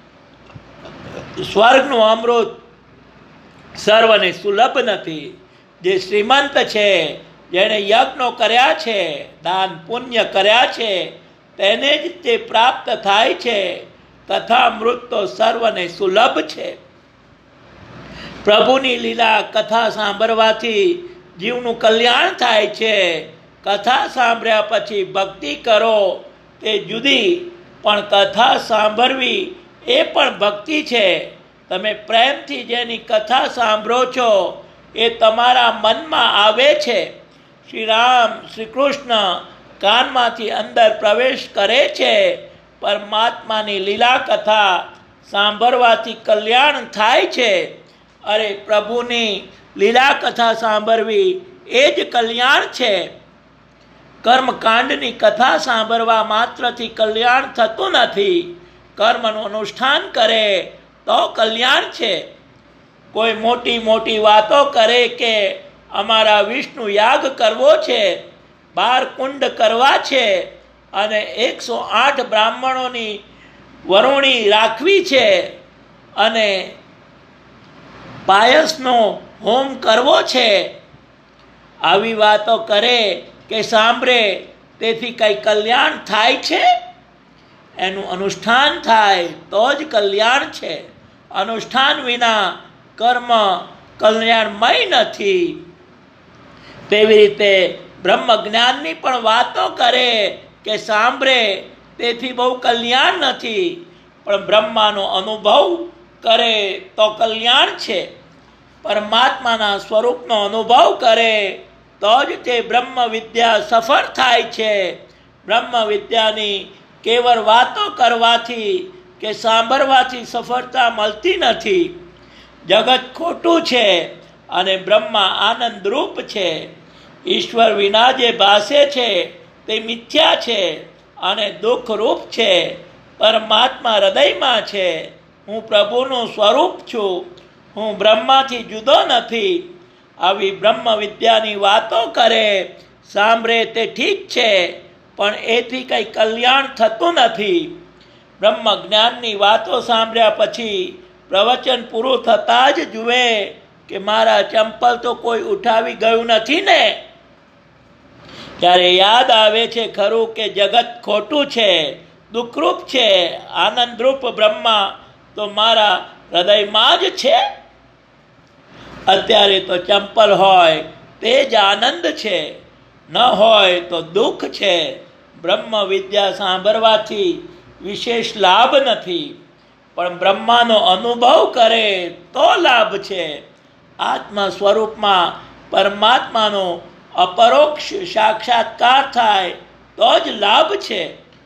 સ્વર્ગનું અમૃત સર્વને સુલભ નથી. જે શ્રીમંત છે, જેણે યજ્ઞો કર્યા છે, દાન પુણ્ય કર્યા છે, તેને જ તે પ્રાપ્ત થાય છે. કથા અમૃત તો સર્વને સુલભ છે. પ્રભુની લીલા કથા સાંભળવાથી જીવનું કલ્યાણ થાય છે. કથા સાંભળ્યા પછી ભક્તિ કરો તે જુદી, પણ કથા સાંભળવી એ પણ ભક્તિ છે. તમે પ્રેમથી જેની કથા સાંભળો છો એ તમારા મનમાં આવે છે. શ્રી રામ શ્રી કૃષ્ણ કાનમાંથી અંદર પ્રવેશ કરે છે. પરમાત્માની લીલા કથા સાંભળવાથી કલ્યાણ થાય છે. અરે પ્રભુની લીલા કથા સાંભળવી એ જ કલ્યાણ છે. કર્મકાંડની કથા સાંભળવા માત્રથી કલ્યાણ થતું નથી. કર્મનું અનુષ્ઠાન કરે તો કલ્યાણ છે. કોઈ મોટી મોટી વાતો કરે કે અમારા વિષ્ણુ યાગ કરવો છે, 12 કુંડ કરવા છે અને 108 બ્રાહ્મણોની વરોણી રાખવી છે અને પાયસનો હોમ કરવો છે, આવી વાતો કરે કે સાંભળે તેથી કંઈ કલ્યાણ થાય છે? એનું અનુષ્ઠાન થાય તો જ કલ્યાણ છે. અનુષ્ઠાન વિના કર્મ કલ્યાણમય નથી. તેવી રીતે બ્રહ્મ જ્ઞાનની પણ વાતો કરે કે સાંભળે તેથી બહુ કલ્યાણ નથી, પણ બ્રહ્માનો અનુભવ કરે તો કલ્યાણ છે. પરમાત્માના સ્વરૂપનો અનુભવ કરે તો જ તે બ્રહ્મ વિદ્યા સફળ થાય છે. બ્રહ્મ વિદ્યાની કેવળ વાતો કરવાથી કે સાંભળવાથી સફળતા મળતી નથી. જગત ખોટું છે અને બ્રહ્મા આનંદરૂપ છે. ઈશ્વર વિના જે ભાસે છે તે મિથ્યા છે અને દુઃખરૂપ છે. પરમાત્મા હૃદયમાં છે. હું પ્રભુનું સ્વરૂપ છું. હું બ્રહ્માથી જુદો નથી. આવી બ્રહ્મ વિદ્યાની વાતો કરે સાંભળે તે ઠીક છે, પણ એથી કંઈ કલ્યાણ થતું નથી. બ્રહ્મ જ્ઞાનની વાતો સાંભળ્યા પછી પ્રવચન પૂરું થતાં જ જુએ કે મારા ચંપલ તો કોઈ ઉઠાવી ગયું નથી ને. ત્યારે યાદ આવે છે ખરું કે જગત ખોટું છે, દુઃખરૂપ છે. આનંદરૂપ બ્રહ્મા તો મારા હૃદયમાં જ છે. અત્યારે તો ચંપલ હોય તે જ આનંદ છે, ન હોય તો દુઃખ છે. બ્રહ્મ વિદ્યા સાંભળવાથી વિશેષ લાભ નથી, પણ બ્રહ્માનો અનુભવ કરે તો લાભ છે. આત્મ સ્વરૂપમાં પરમાત્માનો અપરોક્ષ સાક્ષાત્કાર થાય તો જ લાભ છે.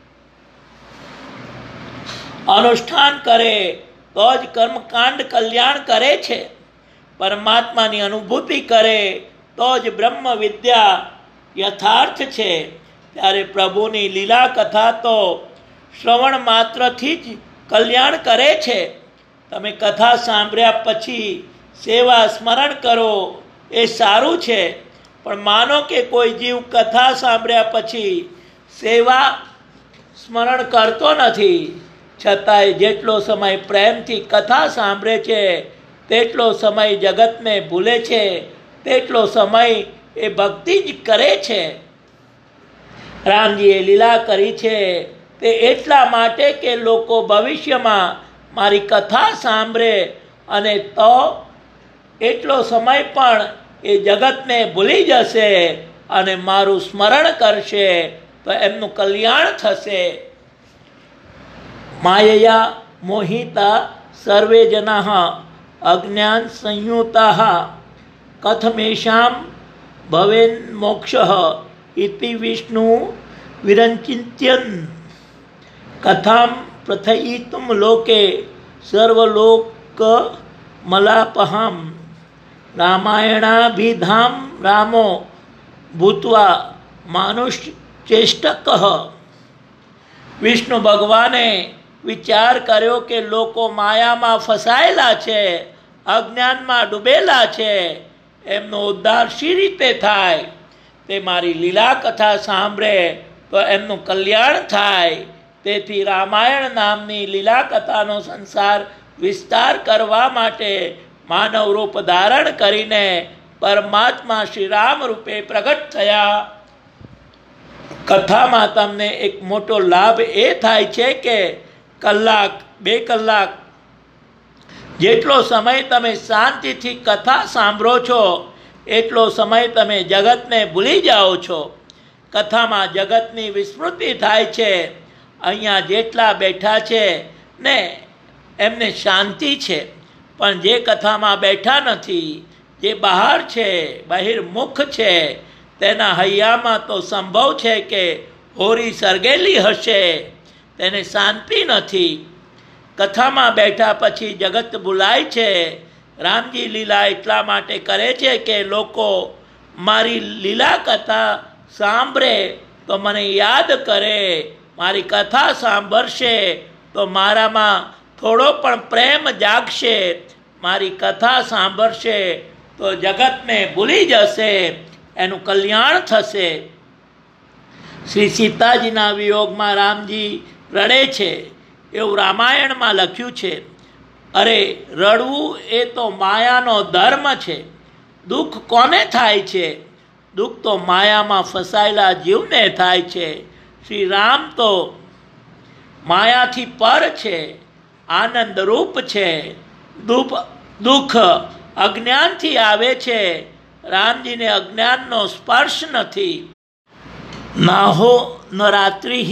અનુષ્ઠાન કરે તો જ કર્મકાંડ કલ્યાણ કરે છે. પરમાત્માની અનુભૂતિ કરે તો જ બ્રહ્મ વિદ્યા યથાર્થ છે. ત્યારે પ્રભુની લીલા કથા તો શ્રવણ માત્રથી જ કલ્યાણ કરે છે. તમે કથા સાંભળ્યા પછી સેવા સ્મરણ કરો એ સારું છે, પણ માનો કે કોઈ જીવ કથા સાંભળ્યા પછી સેવા સ્મરણ કરતો નથી, છતાંય જેટલો સમય પ્રેમથી કથા સાંભળે છે તેટલો સમય જગતને ભૂલે છે, તેટલો સમય એ ભક્તિ જ કરે છે. રામજીએ લીલા કરી છે તે એટલા માટે કે લોકો ભવિષ્યમાં મારી કથા સાંભળે અને તો એટલો સમય પણ એ જગતને ભૂલી જશે અને મારું સ્મરણ કરશે તો એમનું કલ્યાણ થશે. માયયા મોહિતા સર્વે જનાઃ અજ્ઞાન સંયુતાઃ કથમેષાં ભવેન મોક્ષઃ ઇતિ વિષ્ણુ વિરંચિત્યન કથામ પ્રથયિતુમ લોકે સર્વલોક મલાપહામ રામાયણાભિધામ રામો ભૂત્વા માનુષચેષ્ટક. વિષ્ણુ ભગવાને વિચાર કર્યો કે લોકો માયામાં ફસાયેલા છે, અજ્ઞાનમાં ડૂબેલા છે, એમનો ઉદ્ધાર શી રીતે થાય? તે મારી લીલા કથા સાંભળે તો એમનું કલ્યાણ થાય. તેથી રામાયણ નામની લીલા કથાનો સંસાર વિસ્તાર કરવા માટે માનવ રૂપ ધારણ કરીને પરમાત્મા શ્રી રામ રૂપે પ્રગટ થયા. કથામાં તમને એક મોટો લાભ એ થાય છે કે કલાક 2 કલાક જેટલો સમય તમે શાંતિથી કથા સાંભળો છો એટલો સમય તમે જગતને ભૂલી જાઓ છો. કથામાં જગતની વિસ્મૃતિ થાય છે. અહીંયા જેટલા બેઠા છે ને એમને શાંતિ છે, પણ જે કથામાં બેઠા નથી, જે બહાર છે, બહિર્મુખ છે, તેના હૈયામાં તો સંભવ છે કે હોરી સળગેલી હશે, તેને શાંતિ નથી. કથામાં બેઠા પછી જગત ભૂલાય છે. રામજી લીલા એટલા માટે કરે છે કે લોકો મારી લીલા કથા સાંભળે તો મને યાદ કરે, મારી કથા સાંભળશે તો મારામાં થોડો પણ પ્રેમ જાગશે, મારી કથા સાંભળશે તો જગતને ભૂલી જશે, એનું કલ્યાણ થશે. શ્રી સીતાજીના વિયોગમાં રામજી રડે છે એવું રામાયણમાં લખ્યું છે. અરે, રડવું એ તો માયાનો ધર્મ છે. દુઃખ કોને થાય છે? દુઃખ તો માયામાં ફસાયેલા જીવને થાય છે. શ્રી રામ તો માયાથી પર છે, આનંદ રૂપ છે. દુઃખ અજ્ઞાનથી આવે છે. રામજીને અજ્ઞાનનો સ્પર્શ નથી. નાહો ન રાત્રિઃ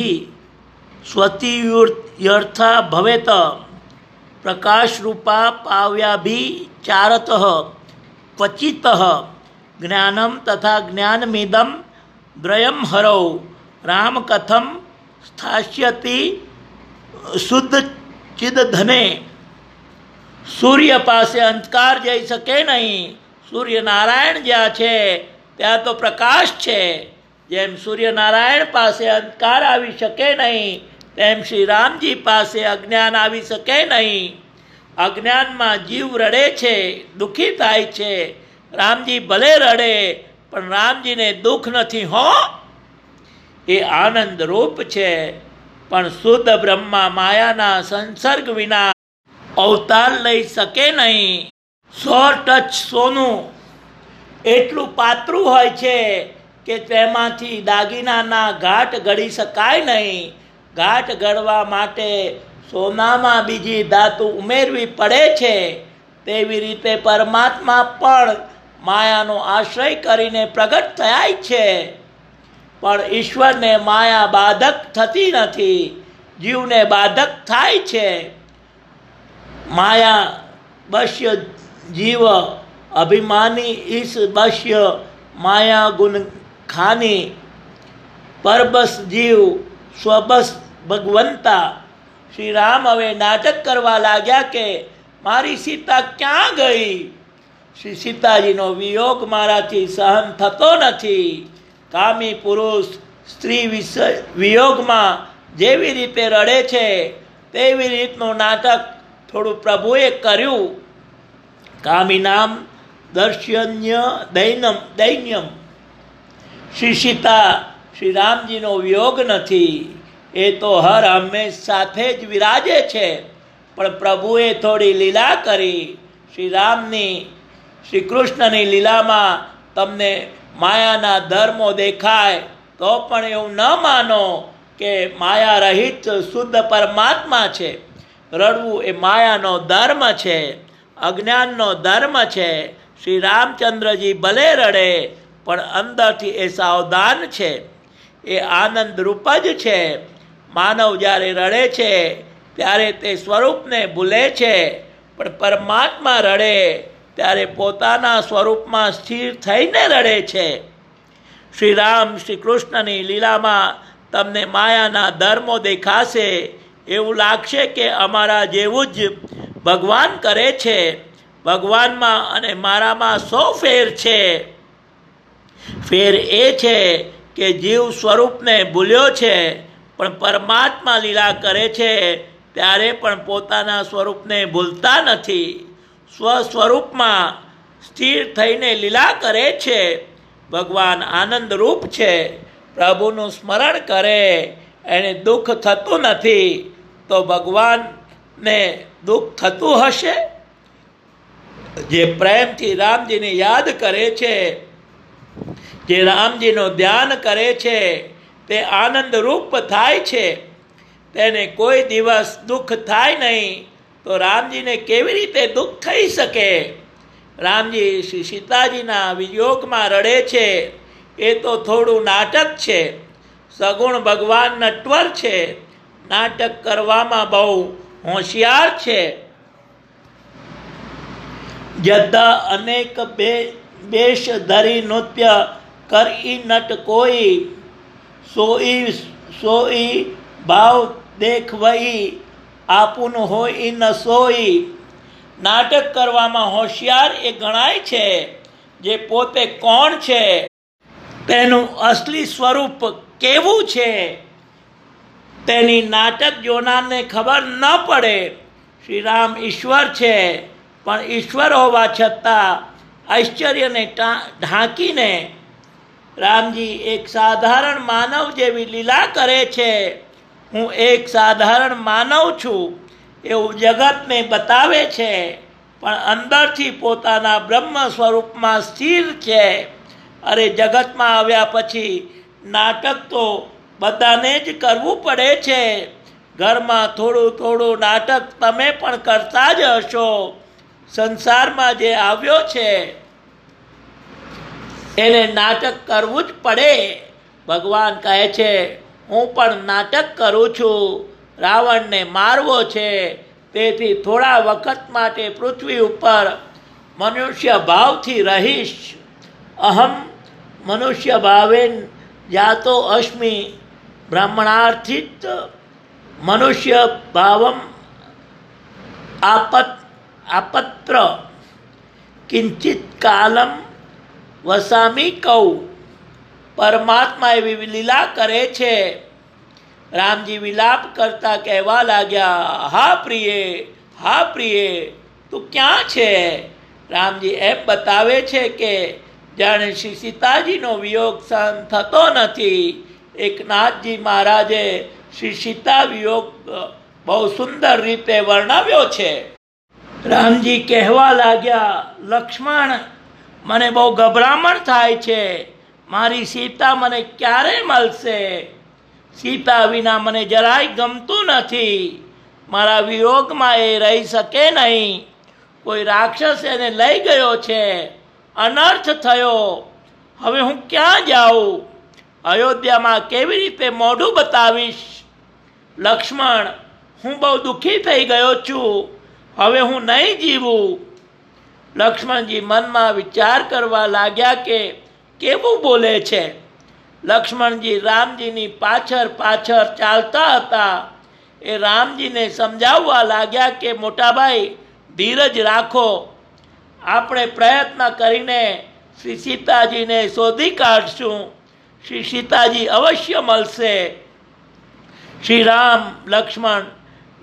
સ્વતીયર્થા ભવેત પ્રકાશરૂપા પાવ્યાભિચારતઃ ક્વચિત જ્ઞાનમ તથા જ્ઞાનમિદમ દ્વયમ હરૌ રામ કથમ સ્થાસ્યતિ શુદ્ધ ચિદધને. સૂર્ય પાસે અંધકાર જઈ શકે નહીં. સૂર્યનારાયણ જ્યાં છે ત્યાં તો પ્રકાશ છે. જેમ સૂર્યનારાયણ પાસે અંધકાર આવી શકે નહીં, તેમ શ્રી રામજી પાસે અજ્ઞાન આવી શકે નહીં. અજ્ઞાનમાં જીવ રડે છે, દુઃખી થાય છે. રામજી ભલે રડે પણ રામજીને દુઃખ નથી હો. એ આનંદ રૂપ છે. પણ શુદ્ધ બ્રહ્મા માયાના સંસર્ગ વિના અવતાર લઈ શકે નહીં. 100 ટચ સોનું એટલું પાતળું હોય છે કે તેમાંથી દાગીનાના ઘાટ ઘડી શકાય નહીં. ઘાટ ઘડવા માટે સોનામાં બીજી ધાતુ ઉમેરવી પડે છે. તેવી રીતે પરમાત્મા પણ માયાનો આશ્રય કરીને પ્રગટ થાય છે. પણ ઈશ્વરને માયા બાધક થતી નથી, જીવને બાધક થાય છે. માયા બશ્ય જીવ અભિમાની ઈસ બશ્ય માયા ગુણ ખાની. પરબસ જીવ સ્વબસ ભગવંતા. શ્રી રામ હવે નાટક કરવા લાગ્યા કે મારી સીતા ક્યાં ગઈ? શ્રી સીતાજીનો વિયોગ મારાથી સહન થતો નથી. કામી પુરુષ સ્ત્રી વિયોગમાં જેવી રીતે રડે છે તેવી રીતનું નાટક થોડું પ્રભુએ કર્યું. કામિનામ દર્શન્ય દૈન્યમ. શ્રી સીતા શ્રી રામજીનો વિયોગ નથી, એ તો હર હંમેશ સાથે જ વિરાજે છે. પણ પ્રભુએ થોડી લીલા કરી. શ્રી કૃષ્ણની લીલામાં તમને માયાના ધર્મો દેખાય તો પણ એવું ન માનો કે માયા રહિત શુદ્ધ પરમાત્મા છે. રડવું એ માયાનો ધર્મ છે, અજ્ઞાનનો ધર્મ છે. શ્રી રામચંદ્રજી ભલે રડે પણ અંદરથી એ સાવધાન છે, એ આનંદ રૂપ જ છે. માનવ જ્યારે રડે છે ત્યારે તે સ્વરૂપને ભૂલે છે, પણ પરમાત્મા રડે ત્યારે પોતાના સ્વરૂપમાં સ્થિર થઈને રડે છે. શ્રી રામ શ્રી કૃષ્ણની લીલામાં તમને માયાના ધર્મો દેખાશે. એવું લાગશે કે અમારા જેવું જ ભગવાન કરે છે. ભગવાનમાં અને મારામાં 100 ફેર છે. ફેર એ છે કે જીવ સ્વરૂપને ભૂલ્યો છે, પણ પરમાત્મા લીલા કરે છે ત્યારે પણ પોતાના સ્વરૂપને ભૂલતા નથી. સ્વસ્વરૂપમાં સ્થિર થઈને લીલા કરે છે. ભગવાન આનંદરૂપ છે. પ્રભુનું સ્મરણ કરે એને દુઃખ થતું નથી, તો ભગવાનને દુઃખ થતું હશે? જે પ્રેમથી રામજીને યાદ કરે છે, જે રામજીનું ધ્યાન કરે છે, તે આનંદરૂપ થાય છે. તેને કોઈ દિવસ દુઃખ થાય નહીં, તો રામજીને કેવી રીતે દુઃખ થઈ શકે? રામજી શ્રી સીતાજીના વિયોગમાં રડે છે એ તો થોડું નાટક છે. સગુણ ભગવાન નટવર છે, નાટક કરવામાં બહુ હોશિયાર છે. જદ્દા અનેક બેશ ધરી નૃત્ય કરી નટ કોઈ, સોઈ ભાવ દેખવઈ આપુન હોય ન સોઈ. નાટક કરવામાં હોશિયાર એ ગણાય છે જે પોતે કોણ છે, તેનું અસલી સ્વરૂપ કેવું છે તેની નાટક જોનારને ખબર ન પડે. શ્રી રામ ઈશ્વર છે, પણ ઈશ્વર હોવા છતાં ઐશ્વર્યને ઢાંકીને રામજી એક સાધારણ માનવ જેવી લીલા કરે છે. હું એક સાધારણ માનવ છું એવું જગતને બતાવે છે, પણ અંદરથી પોતાના બ્રહ્મ સ્વરૂપમાં સ્થિર છે. અરે જગતમાં આવ્યા પછી નાટક તો બધાને જ કરવું પડે છે. ઘરમાં થોડું થોડું નાટક તમે પણ કરતા જ હશો. સંસારમાં જે આવ્યો છે એને નાટક કરવું જ પડે. ભગવાન કહે છે હું પણ નાટક કરું છું. રાવણને મારવો છે, તેથી થોડા વખત માટે પૃથ્વી ઉપર મનુષ્ય ભાવથી રહીશ. અહમ મનુષ્ય ભાવેન જાતો અસ્મિ બ્રાહ્મણાર્થિત મનુષ્ય ભાવમ આપત્ર કિંચિત કાલમ વસામી કૌ. પરમાત્મા એવી લીલા કરે છે. રામજી વિલાપ કરતા કહેવા લાગ્યા, હા પ્રિય તું ક્યાં છે? રામજી એમ બતાવે છે કે જાણે શ્રી સીતાજીનો વિયોગ સહન થતો નથી. એકનાથજી મહારાજે શ્રી સીતા વિયોગ બહુ સુંદર રીતે વર્ણવ્યો છે. રામજી કહેવા લાગ્યા, લક્ષ્મણ મને બહુ ગભરામણ થાય છે. મારી સીતા મને ક્યારે મળશે? સીતા વિના મને જરાય ગમતું નથી. મારા વિયોગમાં એ રહી શકે નહીં. કોઈ રાક્ષસ એને લઈ ગયો છે. અનર્થ થયો. હવે હું ક્યાં જાઉં? અયોધ્યામાં કેવી રીતે મોઢું બતાવીશ? લક્ષ્મણ હું બહુ દુઃખી થઈ ગયો છું. હવે હું નહીં જીવું. લક્ષ્મણજી મનમાં વિચાર કરવા લાગ્યા કે કેવું બોલે છે. લક્ષ્મણજી રામજીની પાછળ ચાલતા હતા. એ રામજીને સમજાવવા લાગ્યા કે મોટાભાઈ ધીરજ રાખો. આપણે પ્રયત્ન કરીને શ્રી સીતાજીને શોધી કાઢશું. શ્રી સીતાજી અવશ્ય મળશે. શ્રી રામ લક્ષ્મણ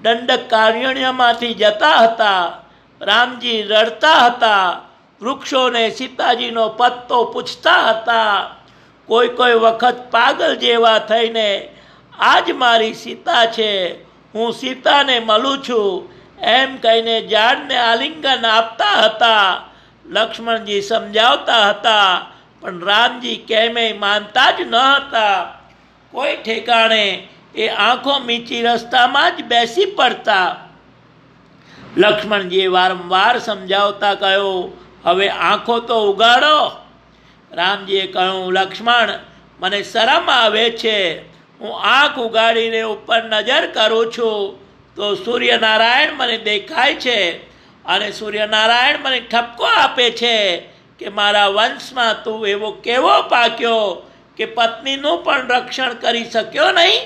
દંડકારણ્યમાંથી જતા હતા. રામજી રડતા હતા. વૃક્ષોને સીતાજીનો પત્તો પૂછતા હતા. કોઈ કોઈ વખત પાગલ જેવા થઈને આજ મારી સીતા છે, હું સીતાને મળું છું એમ કહીને ઝાડને આલિંગન આપતા હતા. લક્ષ્મણજી સમજાવતા હતા, પણ રામજી કેમેય માનતા જ ન હતા. કોઈ ઠેકાણે એ આંખો મીચી રસ્તામાં જ બેસી પડતા. લક્ષ્મણજીએ વારંવાર સમજાવતા કહ્યું, હવે આંખો તો ઉગાડો. રામજીએ કહ્યું, લક્ષ્મણ, મને શરમ આવે છે. હું આંખ ઉગાડીને ઉપર નજર કરું છું તો સૂર્યનારાયણ મને દેખાય છે, અને સૂર્યનારાયણ મને ઠપકો આપે છે કે મારા વંશમાં તું એવો કેવો પાક્યો કે પત્નીનું પણ રક્ષણ કરી શક્યો નહીં.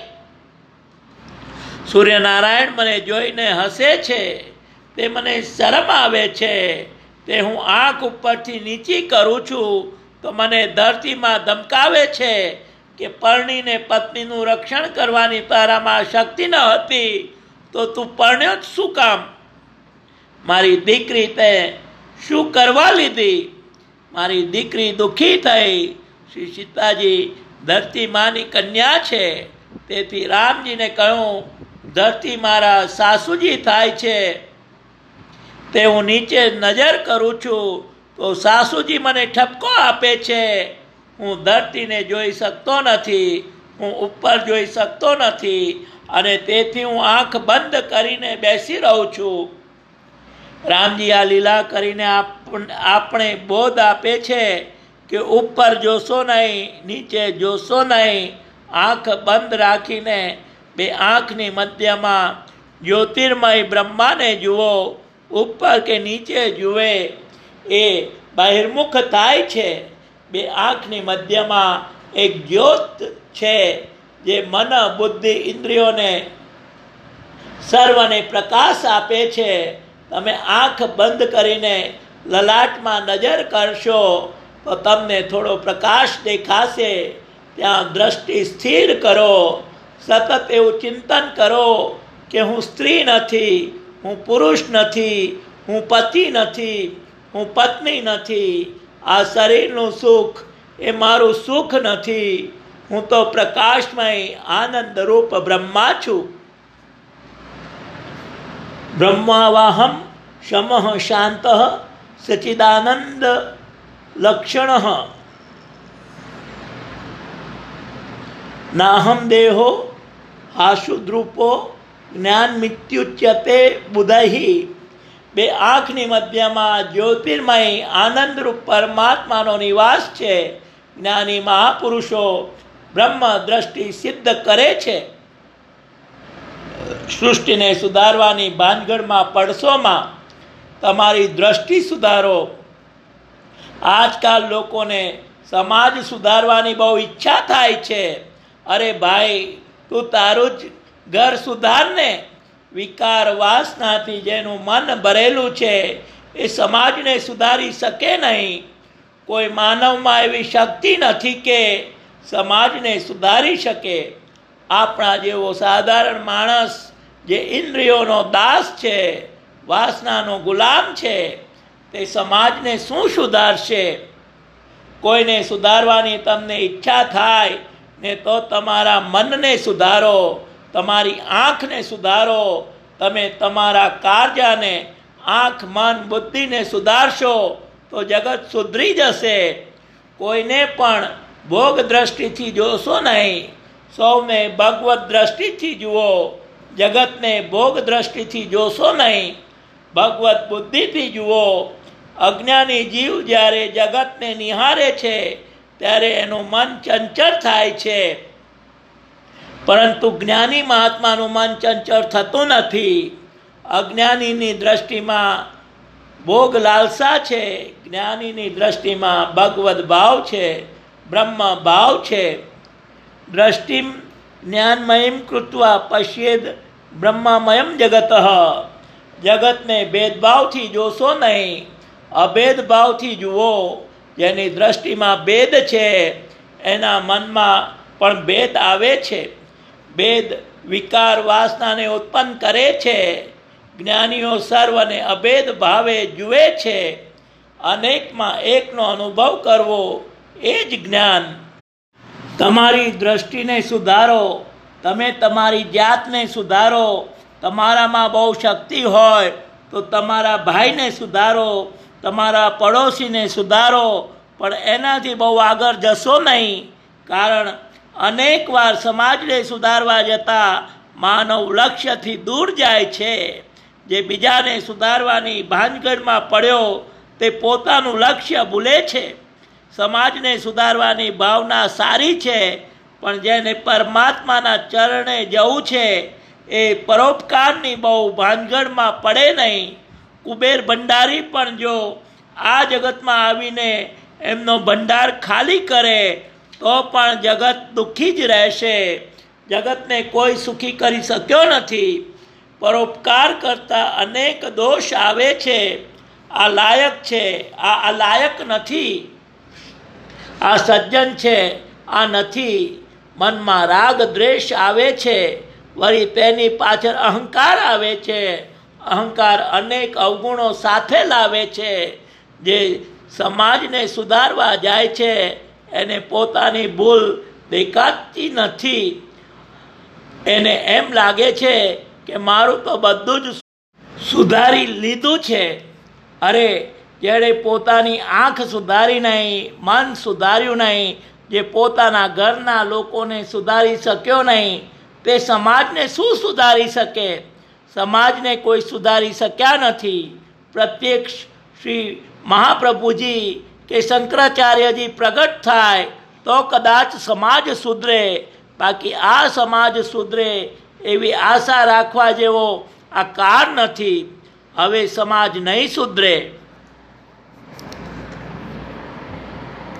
સૂર્યનારાયણ મને જોઈને હસે છે, તે મને શરમ આવે છે. તે હું આંખ ઉપરથી નીચી કરું છું તો મને ધરતીમાં ધમકાવે છે કે પરણીને પત્નીનું રક્ષણ કરવાની તારામાં શક્તિ ન હતી તો તું પરણ્યો જ શું કામ? મારી દીકરી તે શું કરવા લીધી? મારી દીકરી દુઃખી થઈ. શ્રી સીતાજી ધરતી માની કન્યા છે, તેથી રામજીને કહ્યું, ધરતી મારા સાસુજી થાય છે. તે હું નીચે નજર કરું છું તો સાસુજી મને ઠપકો આપે છે. હું ધરતીને જોઈ શકતો નથી, હું ઉપર જોઈ શકતો નથી, અને તેથી હું આંખ બંધ કરીને બેસી રહું છું. રામજી આ લીલા કરીને આપણે બોધ આપે છે કે ઉપર જોશો નહીં, નીચે જોશો નહીં. આંખ બંધ રાખીને બે આંખની મધ્યમાં જ્યોતિર્મય બ્રહ્માને જુઓ. ઉપર કે નીચે જુએ એ બહિર્મુખ થાય છે. બે આંખની મધ્યમાં એક જ્યોત છે જે મન, બુદ્ધિ, ઇન્દ્રિયોને સર્વને પ્રકાશ આપે છે. તમે આંખ બંધ કરીને લલાટમાં નજર કરશો તો તમને થોડો પ્રકાશ દેખાશે. ત્યાં દ્રષ્ટિ સ્થિર કરો. સતત એવું ચિંતન કરો કે હું સ્ત્રી નથી, હું પુરુષ નથી, હું પતિ નથી, હું પત્ની નથી. આ શરીરનું સુખ એ મારું સુખ નથી. હું તો પ્રકાશમય આનંદરૂપ બ્રહ્મા છું. બ્રહ્માવાહમ શમઃ શાંત સચિદાનંદ લક્ષણ નાહમ દેહો હાશુદ્રુપો જ્ઞાન મિત્યુચ્યતે બુધૈ. બે આંખની મધ્યમાં જ્યોતિર્મય આનંદરૂપ પરમાત્માનો નિવાસ છે. જ્ઞાની મહાપુરુષો બ્રહ્મ દ્રષ્ટિ સિદ્ધ કરે છે. સૃષ્ટિને સુધારવાની ભાનગઢમાં પડશોમાં તમારી દ્રષ્ટિ સુધારો. આજકાલ લોકોને સમાજ સુધારવાની બહુ ઈચ્છા થાય છે. અરે ભાઈ, તું તારું જ ઘર સુધારને. વિકાર વાસનાથી જેનું મન ભરેલું છે એ સમાજને સુધારી શકે નહીં. કોઈ માનવમાં એવી શક્તિ નથી કે સમાજને સુધારી શકે. આપણા જેવો સાધારણ માણસ જે ઇન્દ્રિયોનો દાસ છે, વાસનાનો ગુલામ છે, તે સમાજને શું સુધારશે? કોઈને સુધારવાની તમને ઈચ્છા થાય ને તો તમારા મનને સુધારો, તમારી આંખને સુધારો. તમે તમારા કાર્યને આંખ, મન, બુદ્ધિને સુધારશો તો જગત સુધરી જશે. કોઈને પણ ભોગ દ્રષ્ટિથી જોશો નહીં, સૌને ભગવત દ્રષ્ટિથી જુઓ. જગતને ભોગ દ્રષ્ટિથી જોશો નહીં, ભગવત બુદ્ધિથી જુઓ. અજ્ઞાની જીવ જ્યારે જગતને નિહારે છે ત્યારે એનું મન ચંચળ થાય છે, પરંતુ જ્ઞાની મહાત્માનું મન ચંચળ થતું નથી. અજ્ઞાનીની દ્રષ્ટિમાં ભોગ લાલસા છે, જ્ઞાનીની દ્રષ્ટિમાં ભગવદ ભાવ છે, બ્રહ્મ ભાવ છે. દ્રષ્ટિ જ્ઞાનમયમ કૃત્વા પશ્યેદ બ્રહ્મમયમ જગત. જગતને ભેદભાવથી જોશો નહીં, અભેદભાવથી જુઓ. જેની દ્રષ્ટિમાં ભેદ છે એના મનમાં પણ ભેદ આવે છે. ભેદ વિકાર વાસનાને ઉત્પન્ન કરે છે. જ્ઞાનીઓ સર્વને અભેદ ભાવે જુએ છે. અનેકમાં એકનો અનુભવ કરવો એ જ જ્ઞાન. તમારી દ્રષ્ટિને સુધારો. તમે તમારી જાતને સુધારો. તમારામાં બહુ શક્તિ હોય તો તમારા ભાઈને સુધારો, તમારા પડોશીને સુધારો, પણ એનાથી બહુ આગળ જશો નહીં. કારણ અનેક વાર સમાજને સુધારવા જતાં માનવ લક્ષ્યથી દૂર જાય છે. જે બીજાને સુધારવાની ભાનગડમાં પડ્યો તે પોતાનું લક્ષ્ય ભૂલે છે. સમાજને સુધારવાની ભાવના સારી છે, પણ જેને પરમાત્માના ચરણે જવું છે એ પરોપકારની બહુ ભાનગડમાં પડે નહીં. કુબેર ભંડારી પણ જો આ જગતમાં આવીને એમનો ભંડાર ખાલી કરે તો પણ જગત દુઃખી જ રહેશે. જગતને કોઈ સુખી કરી શક્યો નથી. પરોપકાર કરતા અનેક દોષ આવે છે. આ લાયક છે, આ અલાયક નથી. આ સજ્જન છે, આ નથી. મનમાં રાગ દ્વેષ આવે છે. વળી તેની પાછળ અહંકાર આવે છે. અહંકાર અનેક અવગુણો સાથે લાવે છે. જે સમાજને સુધારવા જાય છે એને પોતાની ભૂલ દેખાતી નથી. એને એમ લાગે છે કે મારું તો બધું જ સુધારી લીધું છે. અરે, જેણે પોતાની આંખ સુધારી નહીં, મન સુધાર્યું નહીં, જે પોતાના ઘરના લોકોને સુધારી શક્યો નહીં, તે સમાજને શું સુધારી શકે? સમાજને કોઈ સુધારી શક્યા નથી. પ્રત્યક્ષ શ્રી મહાપ્રભુજી કે શંકરાચાર્યજી પ્રગટ થાય તો કદાચ સમાજ સુધરે. બાકી આ સમાજ સુધરે એવી આશા રાખવા જેવો આ કાળ નથી. હવે સમાજ નહીં સુધરે.